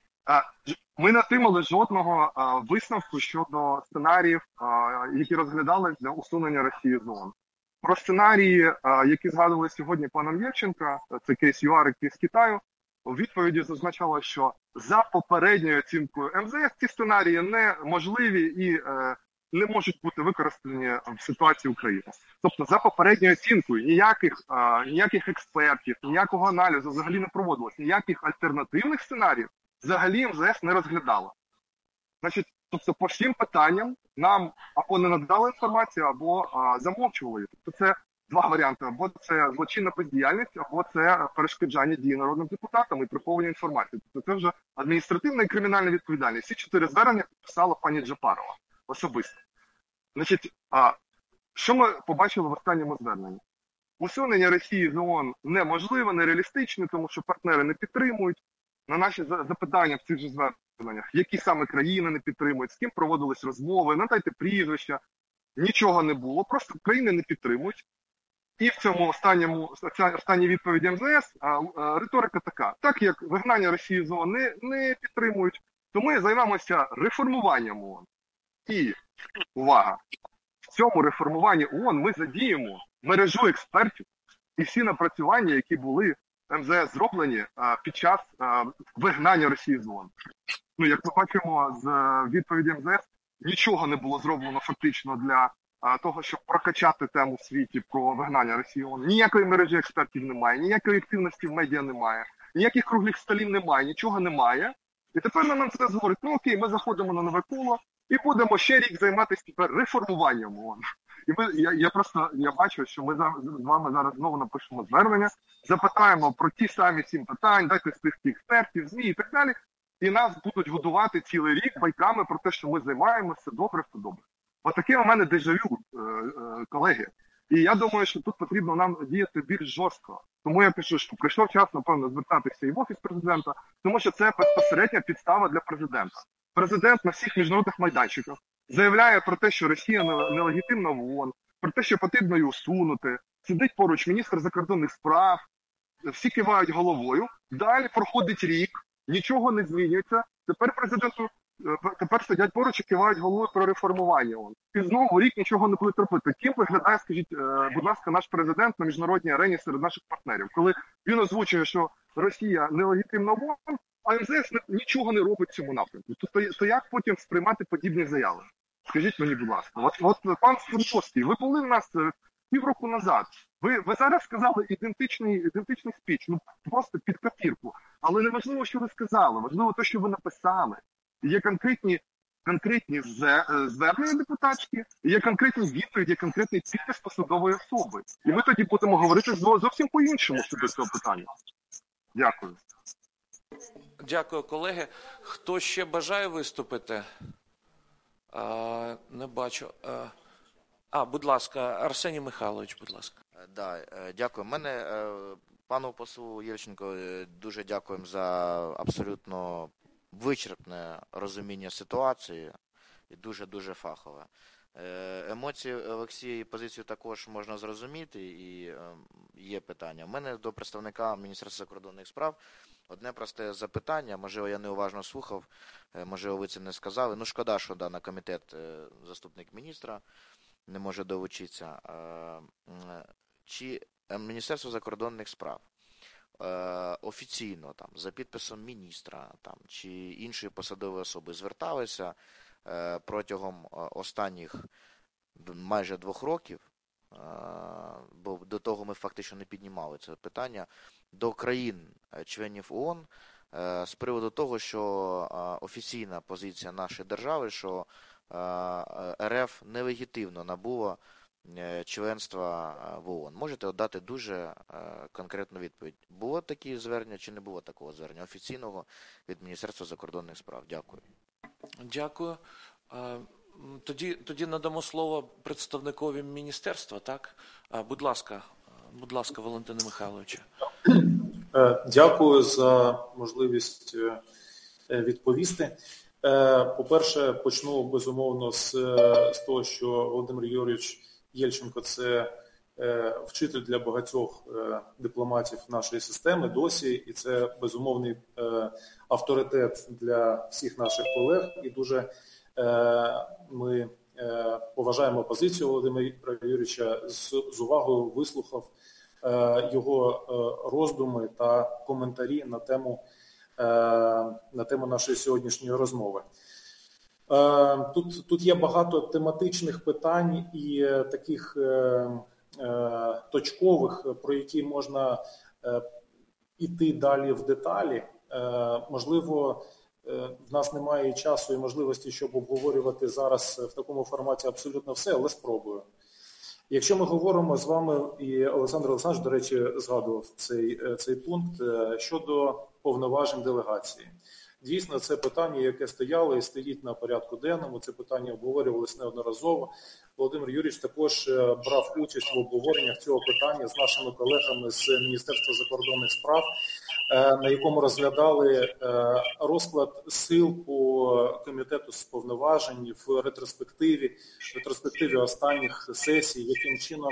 J: Ми не отримали жодного висновку щодо сценаріїв, які розглядали для усунення Росії з ООН. Про сценарії, які згадували сьогодні паном Євченка, це кейс ЮАР і кейс Китаю, у відповіді зазначало, що за попередньою оцінкою МЗС ці сценарії неможливі і не можуть бути використані в ситуації України. Тобто за попередньою оцінкою ніяких експертів, ніякого аналізу взагалі не проводилось, ніяких альтернативних сценаріїв взагалі МЗС не розглядало. Значить, тобто по всім питанням нам або не надали інформацію, або замовчували. Тобто це 2 варіанти. Або це злочинна бездіяльність, або це перешкоджання дії народним депутатам і приховування інформації. Тобто це вже адміністративна і кримінальна відповідальність. Всі 4 звернення підписала пані Джапарова особисто. Значить, що ми побачили в останньому зверненні? Усунення Росії з ООН неможливе, нереалістичне, тому що партнери не підтримують. На наші запитання в цих же зверненнях, які саме країни не підтримують, з ким проводились розмови, надайте прізвища, нічого не було, просто країни не підтримують. І в цьому останній відповіді МЗС риторика така. Так як вигнання Росії з ООН не підтримують, то ми займаємося реформуванням ООН. І, увага, в цьому реформуванні ООН ми задіємо мережу експертів і всі напрацювання, які були МЗС зроблені під час вигнання Росії з ООН. Як ми бачимо з відповіді МЗС, нічого не було зроблено фактично для того, щоб прокачати тему в світі про вигнання Росії з ООН. Ніякої мережі експертів немає, ніякої активності в медіа немає, ніяких круглих столів немає, нічого немає. І тепер нам МЗС говорить, окей, ми заходимо на нове коло і будемо ще рік займатися тепер реформуванням ООН. Я бачу, що ми з вами зараз знову напишемо звернення, запитаємо про ті самі 7 питань, дайте списки експертів, ЗМІ і так далі, і нас будуть годувати цілий рік байками про те, що ми займаємося, все добре. Отаке у мене дежавю, колеги. І я думаю, що тут потрібно нам діяти більш жорстко. Тому я пишу, що прийшов час, напевно, звертатися і в Офіс президента, тому що це безпосередня підстава для президента. Президент на всіх міжнародних майданчиках заявляє про те, що Росія нелегітимна в ООН, про те, що потрібно її усунути. Сидить поруч міністр закордонних справ, всі кивають головою. Далі проходить рік, нічого не змінюється. Тепер сидять поруч і кивають головою про реформування ООН. І знову рік нічого не будуть робити. Ким виглядає, скажіть, будь ласка, наш президент на міжнародній арені серед наших партнерів, коли він озвучує, що Росія нелегітимна в ООН, а МЗС нічого не робить в цьому напрямку. То як потім сприймати подібні заяви? Скажіть мені, будь ласка. От пан Свердловський, ви були в нас півроку назад. Ви зараз сказали ідентичний спіч, ну просто під копірку. Але не важливо, що ви сказали, важливо те, що ви написали. Є конкретні звернення депутатські, є конкретні відповіді, є конкретний підпис посадової особи. І ми тоді будемо говорити зовсім по-іншому щодо цього питання. Дякую.
A: Дякую, колеги. Хто ще бажає виступити? Не бачу. Будь ласка, Арсеній Михайлович, будь ласка.
E: Дякую. Пану послу Єльченко дуже дякуємо за абсолютно вичерпне розуміння ситуації і дуже-дуже фахове. Емоції Олексія і позицію також можна зрозуміти, і є питання. У мене до представника Міністерства закордонних справ одне просте запитання, можливо, я неуважно слухав, можливо, ви це не сказали. Ну, шкода, що на комітет заступник міністра не може долучитися. Чи Міністерство закордонних справ офіційно за підписом міністра чи іншої посадової особи зверталися протягом останніх майже 2 років, бо до того ми фактично не піднімали це питання, до країн-членів ООН з приводу того, що офіційна позиція нашої держави, що РФ нелегітимно набула членства в ООН. Можете дати дуже конкретну відповідь. Було такі звернення чи не було такого звернення офіційного від Міністерства закордонних справ? Дякую.
A: Дякую. Тоді надамо слово представникові міністерства, так? Будь ласка, Валентине Михайловичу.
H: Дякую за можливість відповісти. По-перше, почну, безумовно, з того, що Володимир Юрійович Єльченко – це вчитель для багатьох дипломатів нашої системи досі, і це безумовний авторитет для всіх наших колег. І дуже ми поважаємо позицію Володимира Юрійовича, з увагою вислухав його роздуми та коментарі на тему нашої сьогоднішньої розмови. Тут є багато тематичних питань і таких точкових, про які можна іти далі в деталі. Можливо, в нас немає часу і можливості, щоб обговорювати зараз в такому форматі абсолютно все, але спробую. Якщо ми говоримо з вами, і Олександр Олександрович, до речі, згадував цей пункт, щодо повноважень делегації. Дійсно, це питання, яке стояло і стоїть на порядку денному, це питання обговорювалось неодноразово. Володимир Юрійович також брав участь в обговореннях цього питання з нашими колегами з Міністерства закордонних справ, на якому розглядали розклад сил по комітету з повноважень в ретроспективі останніх сесій, яким чином...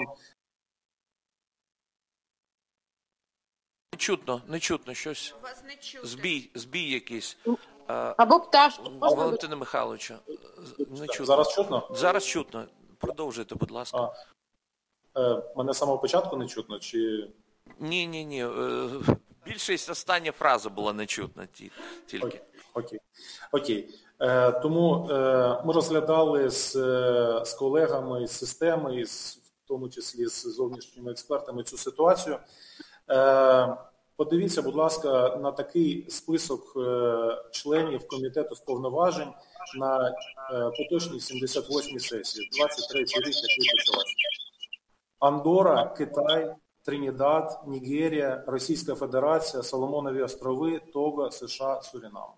A: Не чутно щось.
C: Вас не чути.
A: Збій якийсь.
F: Або пташку.
A: Валентине Михайловичу, не чутно.
H: Зараз чутно?
A: Зараз чутно. Продовжуйте, будь ласка.
H: Мене з самого початку не чутно? Чи...
A: Ні. Більшість остання фраза була не чутна тільки.
H: Окей. Тому ми розглядали з колегами, з системи, в тому числі з зовнішніми експертами цю ситуацію. Подивіться, будь ласка, на такий список членів комітету з повноважень на поточній 78-й сесії, 23-й рік, який почався. Андорра, Китай, Тринідад, Нігерія, Російська Федерація, Соломонові острови, Того, США, Сурінам.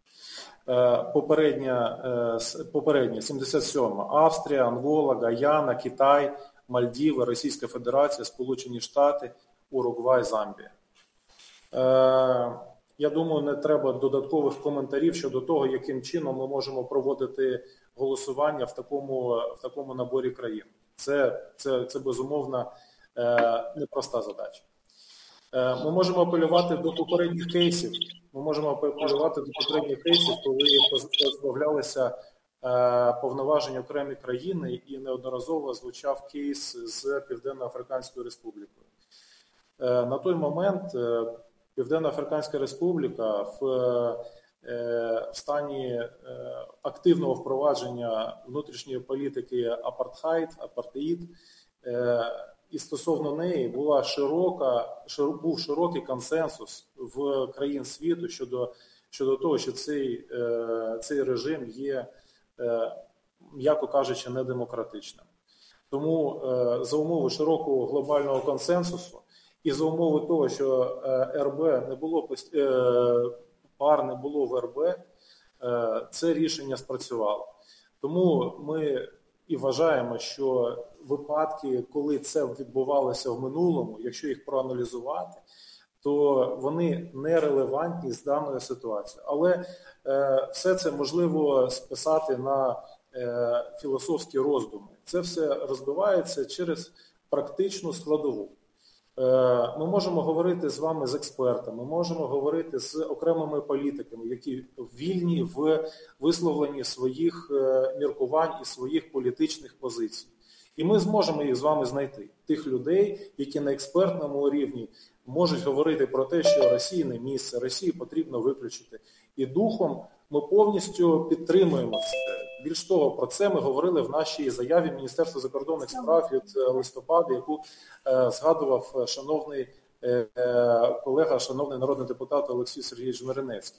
H: Попередня 77-ма. Австрія, Ангола, Гаяна, Китай, Мальдіви, Російська Федерація, Сполучені Штати, Уругвай, Замбія. Я думаю, не треба додаткових коментарів щодо того, яким чином ми можемо проводити голосування в такому наборі країн. Це безумовно непроста задача. Ми можемо апелювати до попередніх кейсів. Коли позбавлялися повноважень окремі країни, і неодноразово звучав кейс з Південно-Африканською Республікою. На той момент Південно-Африканська Республіка в стані активного впровадження внутрішньої політики апартеїд, і стосовно неї був широкий консенсус в країн світу щодо того, що цей режим є, м'яко кажучи, недемократичним. Тому за умови широкого глобального консенсусу і за умови того, що пар не було в РБ, це рішення спрацювало. Тому ми і вважаємо, що випадки, коли це відбувалося в минулому, якщо їх проаналізувати, то вони нерелевантні з даною ситуацією. Але все це можливо списати на філософські роздуми. Це все розбивається через практичну складову. Ми можемо говорити з вами з експертами, можемо говорити з окремими політиками, які вільні в висловленні своїх міркувань і своїх політичних позицій. І ми зможемо їх з вами знайти. Тих людей, які на експертному рівні можуть говорити про те, що Росії не місце, Росію потрібно виключити. І духом ми повністю підтримуємо це. Більш того, про це ми говорили в нашій заяві Міністерства закордонних справ від листопада, яку згадував шановний колега, шановний народний депутат Олексій Сергійович Жмеренецький.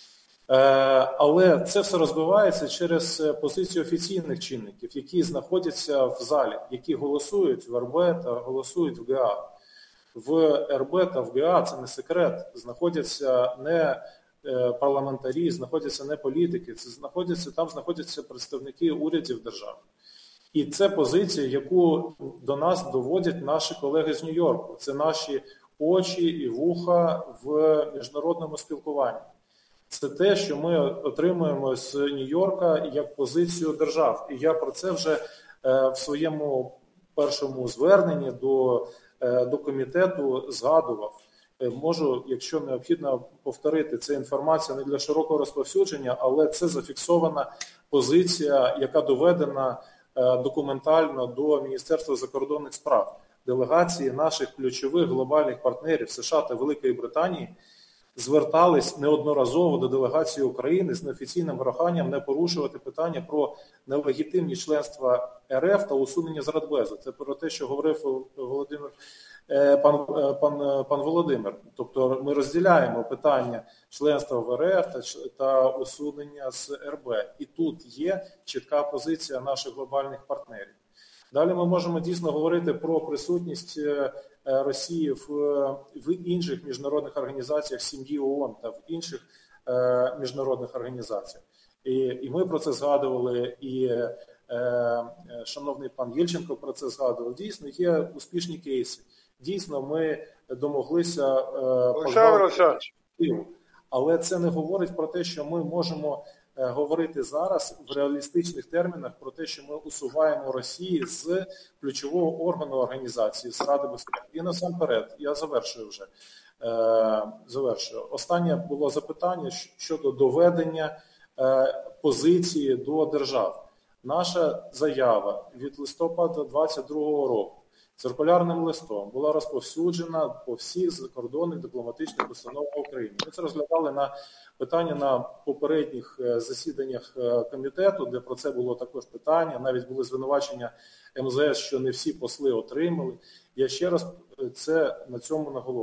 H: Але це все розбивається через позицію офіційних чинників, які знаходяться в залі, які голосують в РБ та голосують в ГА. В РБ та в ГА, це не секрет, знаходяться не парламентарі, знаходяться не політики, там знаходяться представники урядів держав. І це позиція, яку до нас доводять наші колеги з Нью-Йорку. Це наші очі і вуха в міжнародному спілкуванні. Це те, що ми отримуємо з Нью-Йорка як позицію держав. І я про це вже в своєму першому зверненні до комітету згадував. Можу, якщо необхідно, повторити. Це інформація не для широкого розповсюдження, але це зафіксована позиція, яка доведена документально до Міністерства закордонних справ. Делегації наших ключових глобальних партнерів США та Великої Британії звертались неодноразово до делегації України з неофіційним проханням не порушувати питання про нелегітимність членства РФ та усунення з Радбезу. Це про те, що говорив пан Володимир. Тобто ми розділяємо питання членства в РФ та усунення з РБ. І тут є чітка позиція наших глобальних партнерів. Далі ми можемо дійсно говорити про присутність Росії в інших міжнародних організаціях сім'ї ООН та в інших міжнародних організаціях. І ми про це згадували, і шановний пан Єльченко про це згадував. Дійсно, є успішні кейси. Дійсно, ми домоглися позбавити. Але це не говорить про те, що ми можемо говорити зараз в реалістичних термінах про те, що ми усуваємо Росії з ключового органу організації, з Ради безпеки. І насамперед, я завершую. Останнє було запитання щодо доведення позиції до держав. Наша заява від листопада 2022 року циркулярним листом була розповсюджена по всіх закордонних дипломатичних установах України. Ми це розглядали на питання на попередніх засіданнях комітету, де про це було також питання. Навіть були звинувачення МЗС, що не всі посли отримали. Я ще раз на цьому наголошую.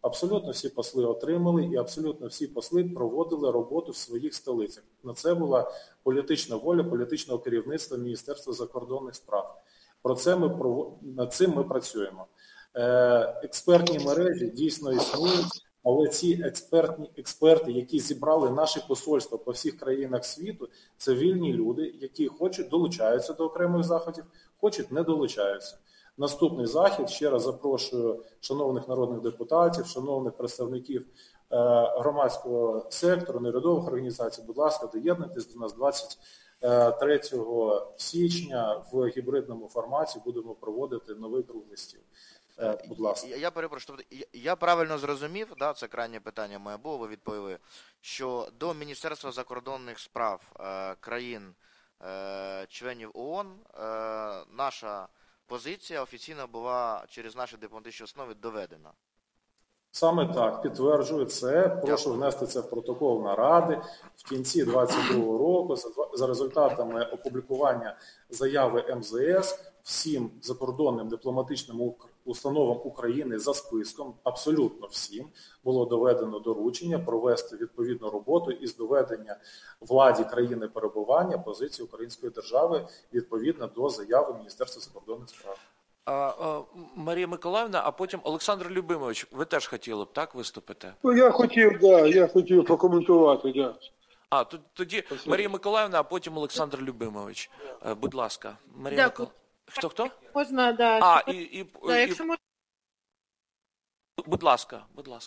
H: Абсолютно всі посли отримали і абсолютно всі посли проводили роботу в своїх столицях. На це була політична воля політичного керівництва Міністерства закордонних справ. Над цим ми працюємо. Експертні мережі дійсно існують, але ці експерти, які зібрали наші посольства по всіх країнах світу, це вільні люди, які хочуть долучаються до окремих заходів, хочуть не долучаються. Наступний захід, ще раз запрошую шановних народних депутатів, шановних представників громадського сектору, неурядових організацій, будь ласка, доєднуйтесь до нас 23 січня в гібридному форматі будемо проводити новий круглий стіл. Будь ласка.
E: Я перепрошую, я правильно зрозумів, да, це крайнє питання моє було, ви відповіли, що до Міністерства закордонних справ країн-членів ООН наша позиція офіційно була через наші дипломатичні основи доведена.
H: Саме так, підтверджую це. Прошу внести це в протокол наради в кінці 2022 року за результатами опублікування заяви МЗС всім закордонним дипломатичним установам України за списком, абсолютно всім, було доведено доручення провести відповідну роботу із доведення владі країни перебування позиції української держави відповідно до заяви Міністерства закордонних справ.
A: Марія Миколаївна, а потім Олександр Любимович, ви теж хотіли б, так, виступити?
K: Ну, я хотів прокоментувати, да.
A: Тоді Марія Миколаївна, а потім Олександр Любимович. Будь ласка. Марія Миколаївна. Хто?
F: Можна, да.
A: Якщо можна. Будь ласка.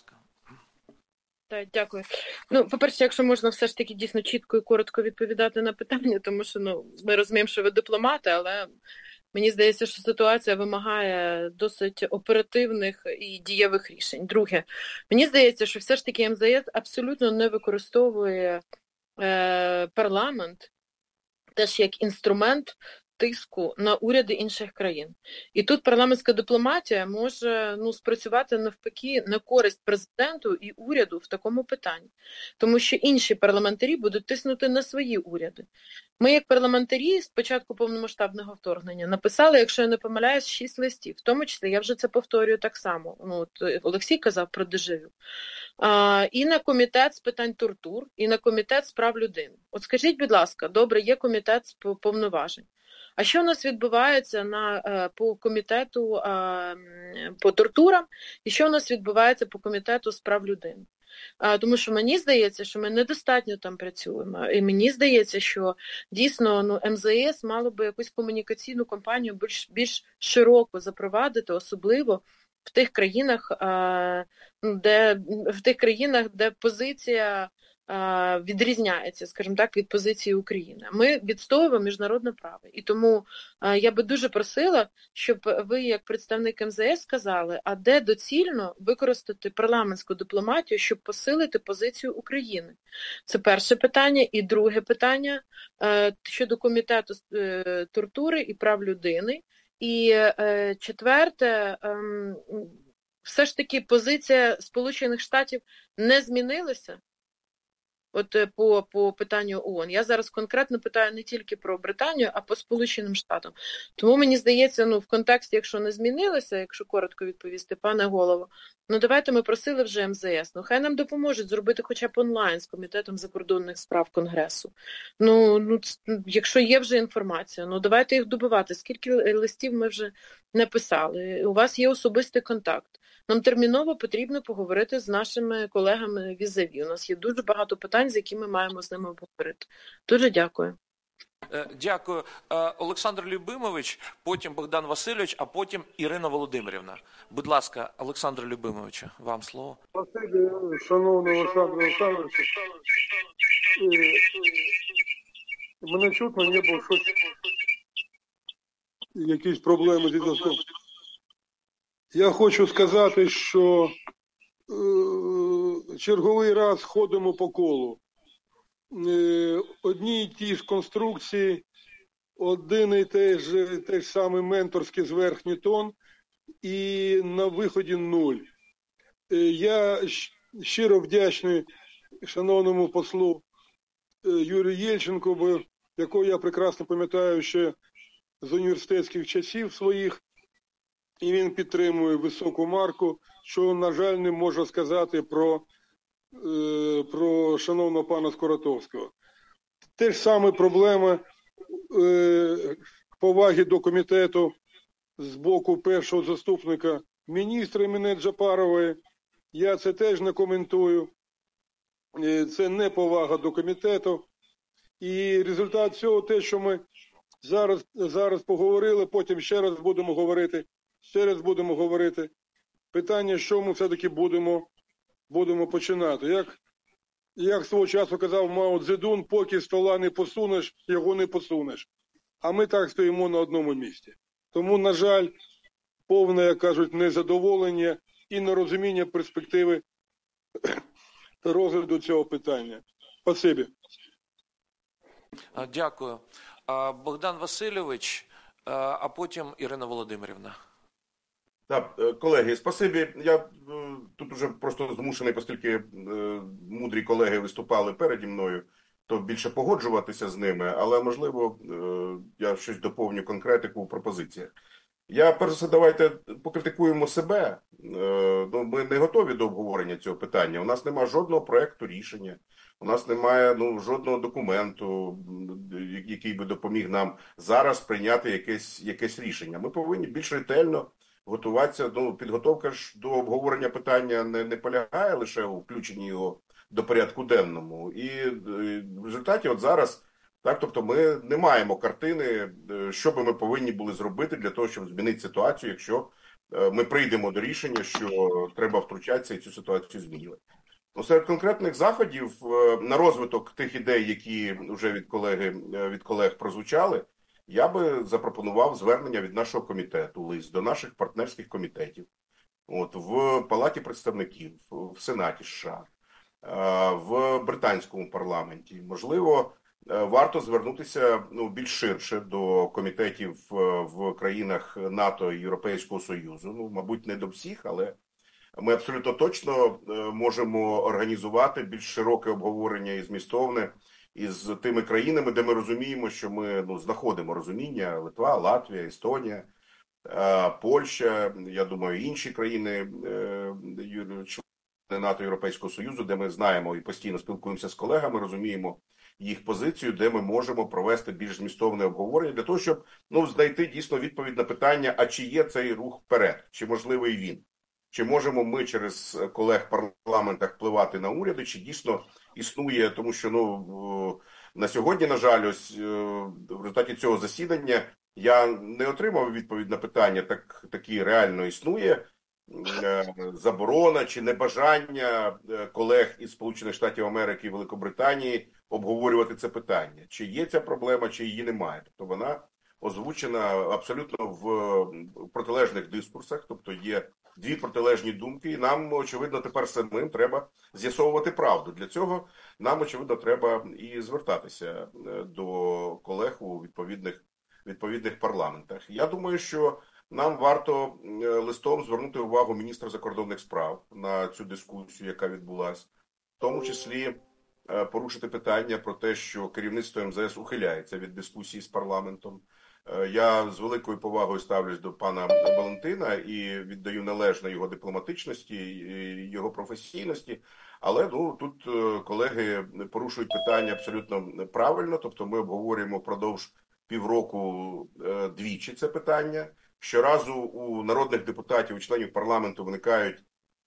F: Так, дякую. Ну, по-перше, якщо можна все ж таки дійсно чітко і коротко відповідати на питання, тому що ми розуміємо, що ви дипломати, але мені здається, що ситуація вимагає досить оперативних і дієвих рішень. Друге, мені здається, що все ж таки МЗС абсолютно не використовує парламент теж як інструмент тиску на уряди інших країн. І тут парламентська дипломатія може спрацювати навпаки на користь президенту і уряду в такому питанні. Тому що інші парламентарі будуть тиснути на свої уряди. Ми, як парламентарі, з початку повномасштабного вторгнення написали, якщо я не помиляюсь, 6 листів. В тому числі, я вже це повторюю так само. Олексій казав про дежавю. І на комітет з питань тортур, і на комітет з прав людини. От скажіть, будь ласка, добре, є комітет з повноважень. А що у нас відбувається по комітету по тортурам, і що у нас відбувається по комітету з прав людини? Тому що мені здається, що ми недостатньо там працюємо. І мені здається, що дійсно МЗС мало би якусь комунікаційну кампанію більш широко запровадити, особливо в тих країнах, де позиція відрізняється, скажімо так, від позиції України. Ми відстоюємо міжнародне право. І тому я би дуже просила, щоб ви, як представник МЗС, сказали, а де доцільно використати парламентську дипломатію, щоб посилити позицію України. Це перше питання. І друге питання щодо комітету тортури і прав людини. І четверте, все ж таки позиція Сполучених Штатів не змінилася. От по питанню ООН. Я зараз конкретно питаю не тільки про Британію, а по Сполученим Штатам. Тому мені здається, в контексті, якщо не змінилося, якщо коротко відповісти, пане голово, давайте ми просили вже МЗС. Хай нам допоможуть зробити хоча б онлайн з Комітетом закордонних справ Конгресу. Якщо є вже інформація, давайте їх добивати. Скільки листів ми вже написали? У вас є особистий контакт. Нам терміново потрібно поговорити з нашими колегами візаві. У нас є дуже багато питань, з якими маємо з ними обговорити. Дуже дякую.
A: Дякую. Олександр Любимович, потім Богдан Васильович, а потім Ірина Володимирівна. Будь ласка, Олександр Любимович, вам слово.
K: Спасибі, шановний Олександр Олександрович. Мене чутно, не було щось, якісь проблеми зі зв'язком. Я хочу сказати, що черговий раз ходимо по колу. Одні й ті ж конструкції, один і той ж самий менторський зверхній тон, і на виході нуль. Я щиро вдячний шановному послу Юрію Єльченку, якого я прекрасно пам'ятаю ще з університетських часів своїх, і він підтримує високу марку що, на жаль, не можу сказати про шановного пана Скуратовського. Те ж саме проблема поваги до комітету з боку першого заступника міністра Еміне Джапарової. Я це теж не коментую. Це не повага до комітету. І результат цього те, що ми зараз поговорили, потім ще раз будемо говорити. Питання, що ми все-таки будемо починати. Як свого часу казав Мао Цзедун, поки стола не посунеш, його не посунеш. А ми так стоїмо на одному місці. Тому, на жаль, повне, як кажуть, незадоволення і нерозуміння перспективи розгляду цього питання. Спасибі.
A: Дякую. Богдан Васильович, а потім Ірина Володимирівна.
G: Так, колеги, спасибі. Я тут уже просто змушений, оскільки мудрі колеги виступали переді мною, то більше погоджуватися з ними, але, можливо, я щось доповню конкретику у пропозиціях. Перш за все, давайте покритикуємо себе. Ми не готові до обговорення цього питання. У нас немає жодного проекту рішення, у нас немає жодного документу, який би допоміг нам зараз прийняти якесь рішення. Ми повинні більш ретельно готуватися. Підготовка ж до обговорення питання не полягає лише у включенні його до порядку денному. І в результаті от зараз, так, тобто ми не маємо картини, що би ми повинні були зробити для того, щоб змінити ситуацію, якщо ми прийдемо до рішення, що треба втручатися і цю ситуацію змінювати. Серед конкретних заходів на розвиток тих ідей, які вже від колег прозвучали, я би запропонував звернення від нашого комітету, лист до наших партнерських комітетів, в Палаті представників, в Сенаті США, в британському парламенті. Можливо, варто звернутися більш ширше до комітетів в країнах НАТО і Європейського Союзу. Мабуть, не до всіх, але ми абсолютно точно можемо організувати більш широке обговорення і змістовне із тими країнами, де ми розуміємо, що ми знаходимо розуміння: Литва, Латвія, Естонія, Польща, я думаю, інші країни члени НАТО, Європейського Союзу, де ми знаємо і постійно спілкуємося з колегами, розуміємо їх позицію, де ми можемо провести більш змістовне обговорення для того, щоб знайти дійсно відповідь на питання, а чи є цей рух вперед, чи можливий він. Чи можемо ми через колег в парламентах впливати на уряди, чи дійсно існує, тому що на сьогодні, на жаль, ось в результаті цього засідання я не отримав відповідь на питання, такі реально існує заборона чи небажання колег із Сполучених Штатів Америки і Великобританії обговорювати це питання. Чи є ця проблема, чи її немає. Тобто вона озвучена абсолютно в протилежних дискурсах, тобто є дві протилежні думки, і нам, очевидно, тепер самим треба з'ясовувати правду. Для цього нам, очевидно, треба і звертатися до колег у відповідних парламентах. Я думаю, що нам варто листом звернути увагу міністра закордонних справ на цю дискусію, яка відбулася, в тому числі порушити питання про те, що керівництво МЗС ухиляється від дискусії з парламентом. Я з великою повагою ставлюсь до пана Валентина і віддаю належне його дипломатичності, його професійності, але тут колеги порушують питання абсолютно правильно, тобто ми обговорюємо впродовж півроку двічі це питання. Щоразу у народних депутатів, у членів парламенту виникають,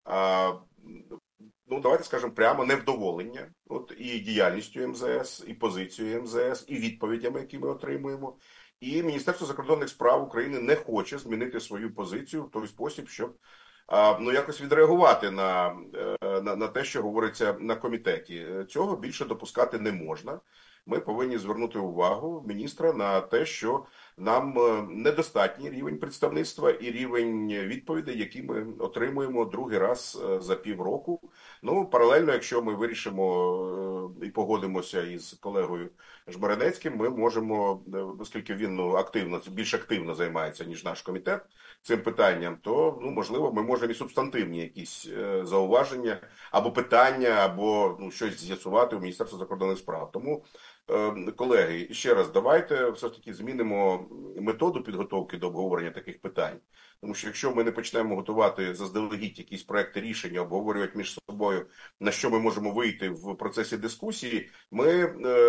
G: давайте скажемо прямо, невдоволення і діяльністю МЗС, і позицією МЗС, і відповідями, які ми отримуємо. І Міністерство закордонних справ України не хоче змінити свою позицію в той спосіб, щоб якось відреагувати на те, що говориться на комітеті. Цього більше допускати не можна. Ми повинні звернути увагу міністра на те, що нам недостатній рівень представництва і рівень відповідей, які ми отримуємо другий раз за півроку. Паралельно, якщо ми вирішимо і погодимося із колегою Жмеренецьким, ми можемо, оскільки він більш активно займається, ніж наш комітет цим питанням, то, можливо, ми можемо і субстантивні якісь зауваження або питання, або щось з'ясувати у Міністерства закордонних справ. Тому колеги, ще раз, давайте все ж таки змінимо методу підготовки до обговорення таких питань. Тому що якщо ми не почнемо готувати заздалегідь якісь проекти рішення, обговорювати між собою, на що ми можемо вийти в процесі дискусії, ми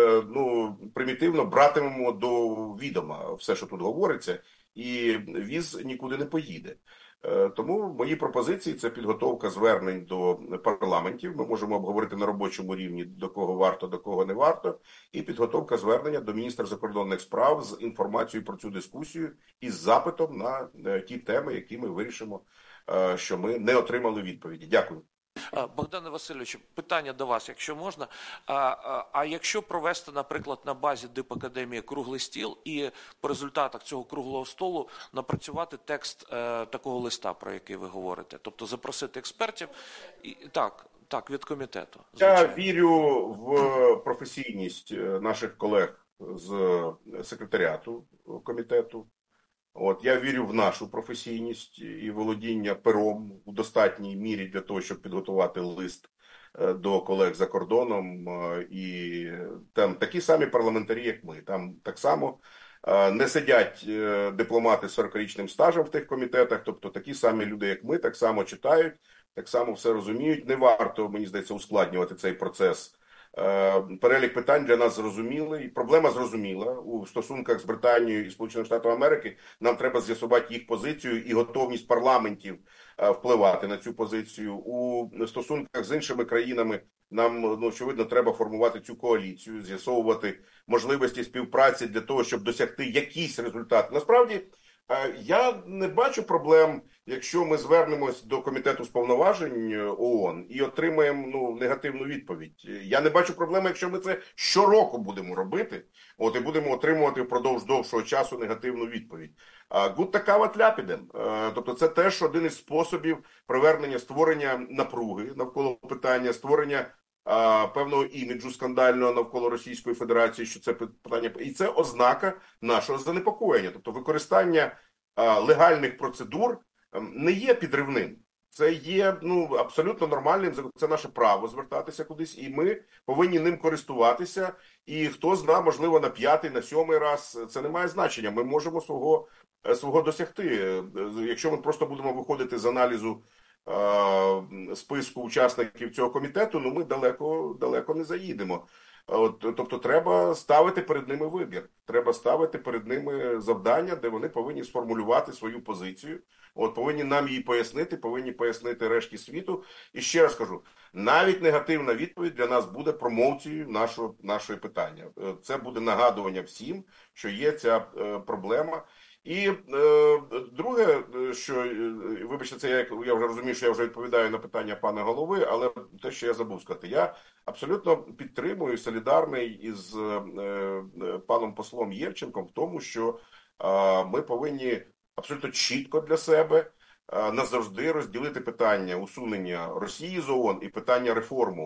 G: примітивно братимемо до відома все, що тут говориться, і віз нікуди не поїде. Тому мої пропозиції – це підготовка звернень до парламентів. Ми можемо обговорити на робочому рівні, до кого варто, до кого не варто. І підготовка звернення до міністра закордонних справ з інформацією про цю дискусію і з запитом на ті теми, які ми вирішимо, що ми не отримали відповіді. Дякую.
A: Богдане Васильовичу, питання до вас, якщо можна. А якщо провести, наприклад, на базі Дипакадемії круглий стіл і по результатах цього круглого столу напрацювати текст такого листа, про який ви говорите? Тобто запросити експертів? Так, від комітету. Звичайно.
G: Я вірю в професійність наших колег з секретаріату комітету. Я вірю в нашу професійність і володіння пером у достатній мірі для того, щоб підготувати лист до колег за кордоном. І там такі самі парламентарі, як ми. Там так само не сидять дипломати з 40-річним стажем в тих комітетах, тобто такі самі люди, як ми, так само читають, так само все розуміють. Не варто, мені здається, ускладнювати цей процес. Перелік питань для нас зрозумілий, проблема зрозуміла. У стосунках з Британією і Сполученими Штатами Америки нам треба з'ясувати їх позицію і готовність парламентів впливати на цю позицію. У стосунках з іншими країнами нам, очевидно, треба формувати цю коаліцію, з'ясовувати можливості співпраці для того, щоб досягти якісь результати. Насправді, я не бачу проблем, якщо ми звернемось до Комітету з повноважень ООН і отримаємо негативну відповідь. Я не бачу проблеми, якщо ми це щороку будемо робити, і будемо отримувати впродовж довшого часу негативну відповідь. Гуд така от ляпідем. Тобто це теж один із способів привернення, створення напруги навколо питання, створення певного іміджу скандального навколо Російської Федерації, що це питання, і це ознака нашого занепокоєння. Тобто використання легальних процедур не є підривним. Це є абсолютно нормальним, це наше право звертатися кудись, і ми повинні ним користуватися. І хто знає, можливо, на 5-й, на 7-й раз, це не має значення. Ми можемо свого досягти. Якщо ми просто будемо виходити з аналізу списку учасників цього комітету, ми далеко не заїдемо. Тобто треба ставити перед ними вибір, треба ставити перед ними завдання, де вони повинні сформулювати свою позицію, повинні нам її пояснити, повинні пояснити решті світу. І ще раз кажу, навіть негативна відповідь для нас буде промоцією нашого питання. Це буде нагадування всім, що є ця проблема. І друге, що, вибачте, це я вже розумію, що я вже відповідаю на питання пана голови, але те, що я забув сказати, я абсолютно підтримую, солідарний із паном послом Євченком в тому, що ми повинні абсолютно чітко для себе назавжди розділити питання усунення Росії з ООН і питання реформи.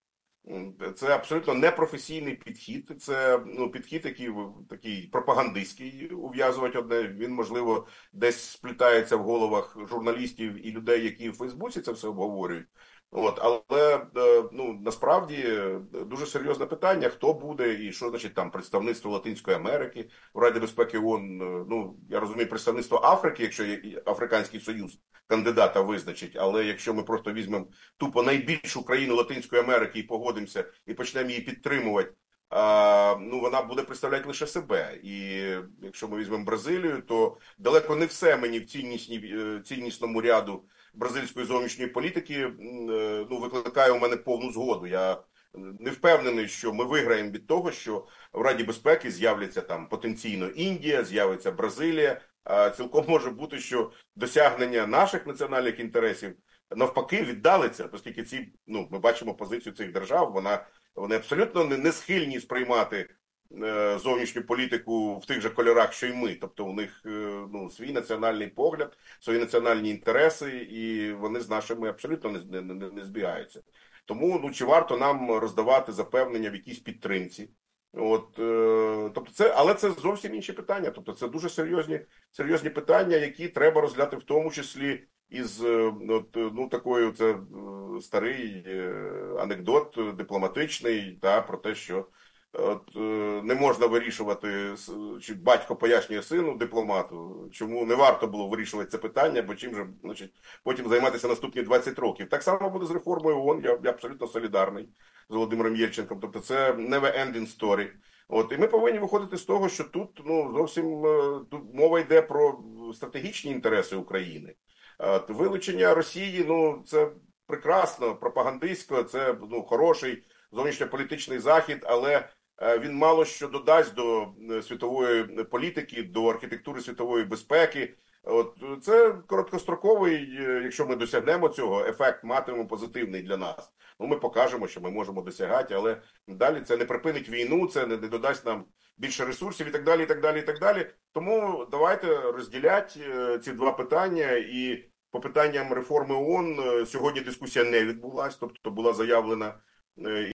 G: Це абсолютно непрофесійний підхід, це підхід, такий пропагандистський, ув'язувати одне, він, можливо, десь сплітається в головах журналістів і людей, які в Фейсбуці це все обговорюють. Але насправді дуже серйозне питання, хто буде і що значить там представництво Латинської Америки в Раді безпеки ООН. Я розумію, представництво Африки, якщо Африканський Союз кандидата визначить, але якщо ми просто візьмемо тупо найбільшу країну Латинської Америки і погодимося і почнемо її підтримувати, вона буде представляти лише себе. І якщо ми візьмемо Бразилію, то далеко не все мені в ціннісному ряду бразильської зовнішньої політики викликає у мене повну згоду. Я не впевнений, що ми виграємо від того, що в Раді безпеки з'являться там потенційно Індія, з'явиться Бразилія. Цілком може бути, що досягнення наших національних інтересів навпаки віддалиться, оскільки ми бачимо позицію цих держав, вони абсолютно не схильні сприймати зовнішню політику в тих же кольорах, що й ми. Тобто у них свій національний погляд, свої національні інтереси, і вони з нашими абсолютно не збігаються. Тому чи варто нам роздавати запевнення в якійсь підтримці? Але це зовсім інші питання. Тобто це дуже серйозні питання, які треба розглядати в тому числі із такою, це старий анекдот дипломатичний, про те, що Не можна вирішувати, чи батько пояснює сину, дипломату, чому не варто було вирішувати це питання, бо чим же, значить, потім займатися наступні 20 років. Так само буде з реформою ООН, я абсолютно солідарний з Володимиром Єльченком, тобто це never ending story. І ми повинні виходити з того, що тут зовсім тут мова йде про стратегічні інтереси України. Вилучення Росії, це прекрасно, пропагандистсько, це хороший зовнішньополітичний захід, але він мало що додасть до світової політики, до архітектури світової безпеки. Це короткостроковий, якщо ми досягнемо цього, ефект матимемо позитивний для нас. Ми покажемо, що ми можемо досягати, але далі це не припинить війну, це не додасть нам більше ресурсів і так далі, і так далі, і так далі. Тому давайте розділяти ці два питання. І по питанням реформи ООН сьогодні дискусія не відбулась, тобто була заявлена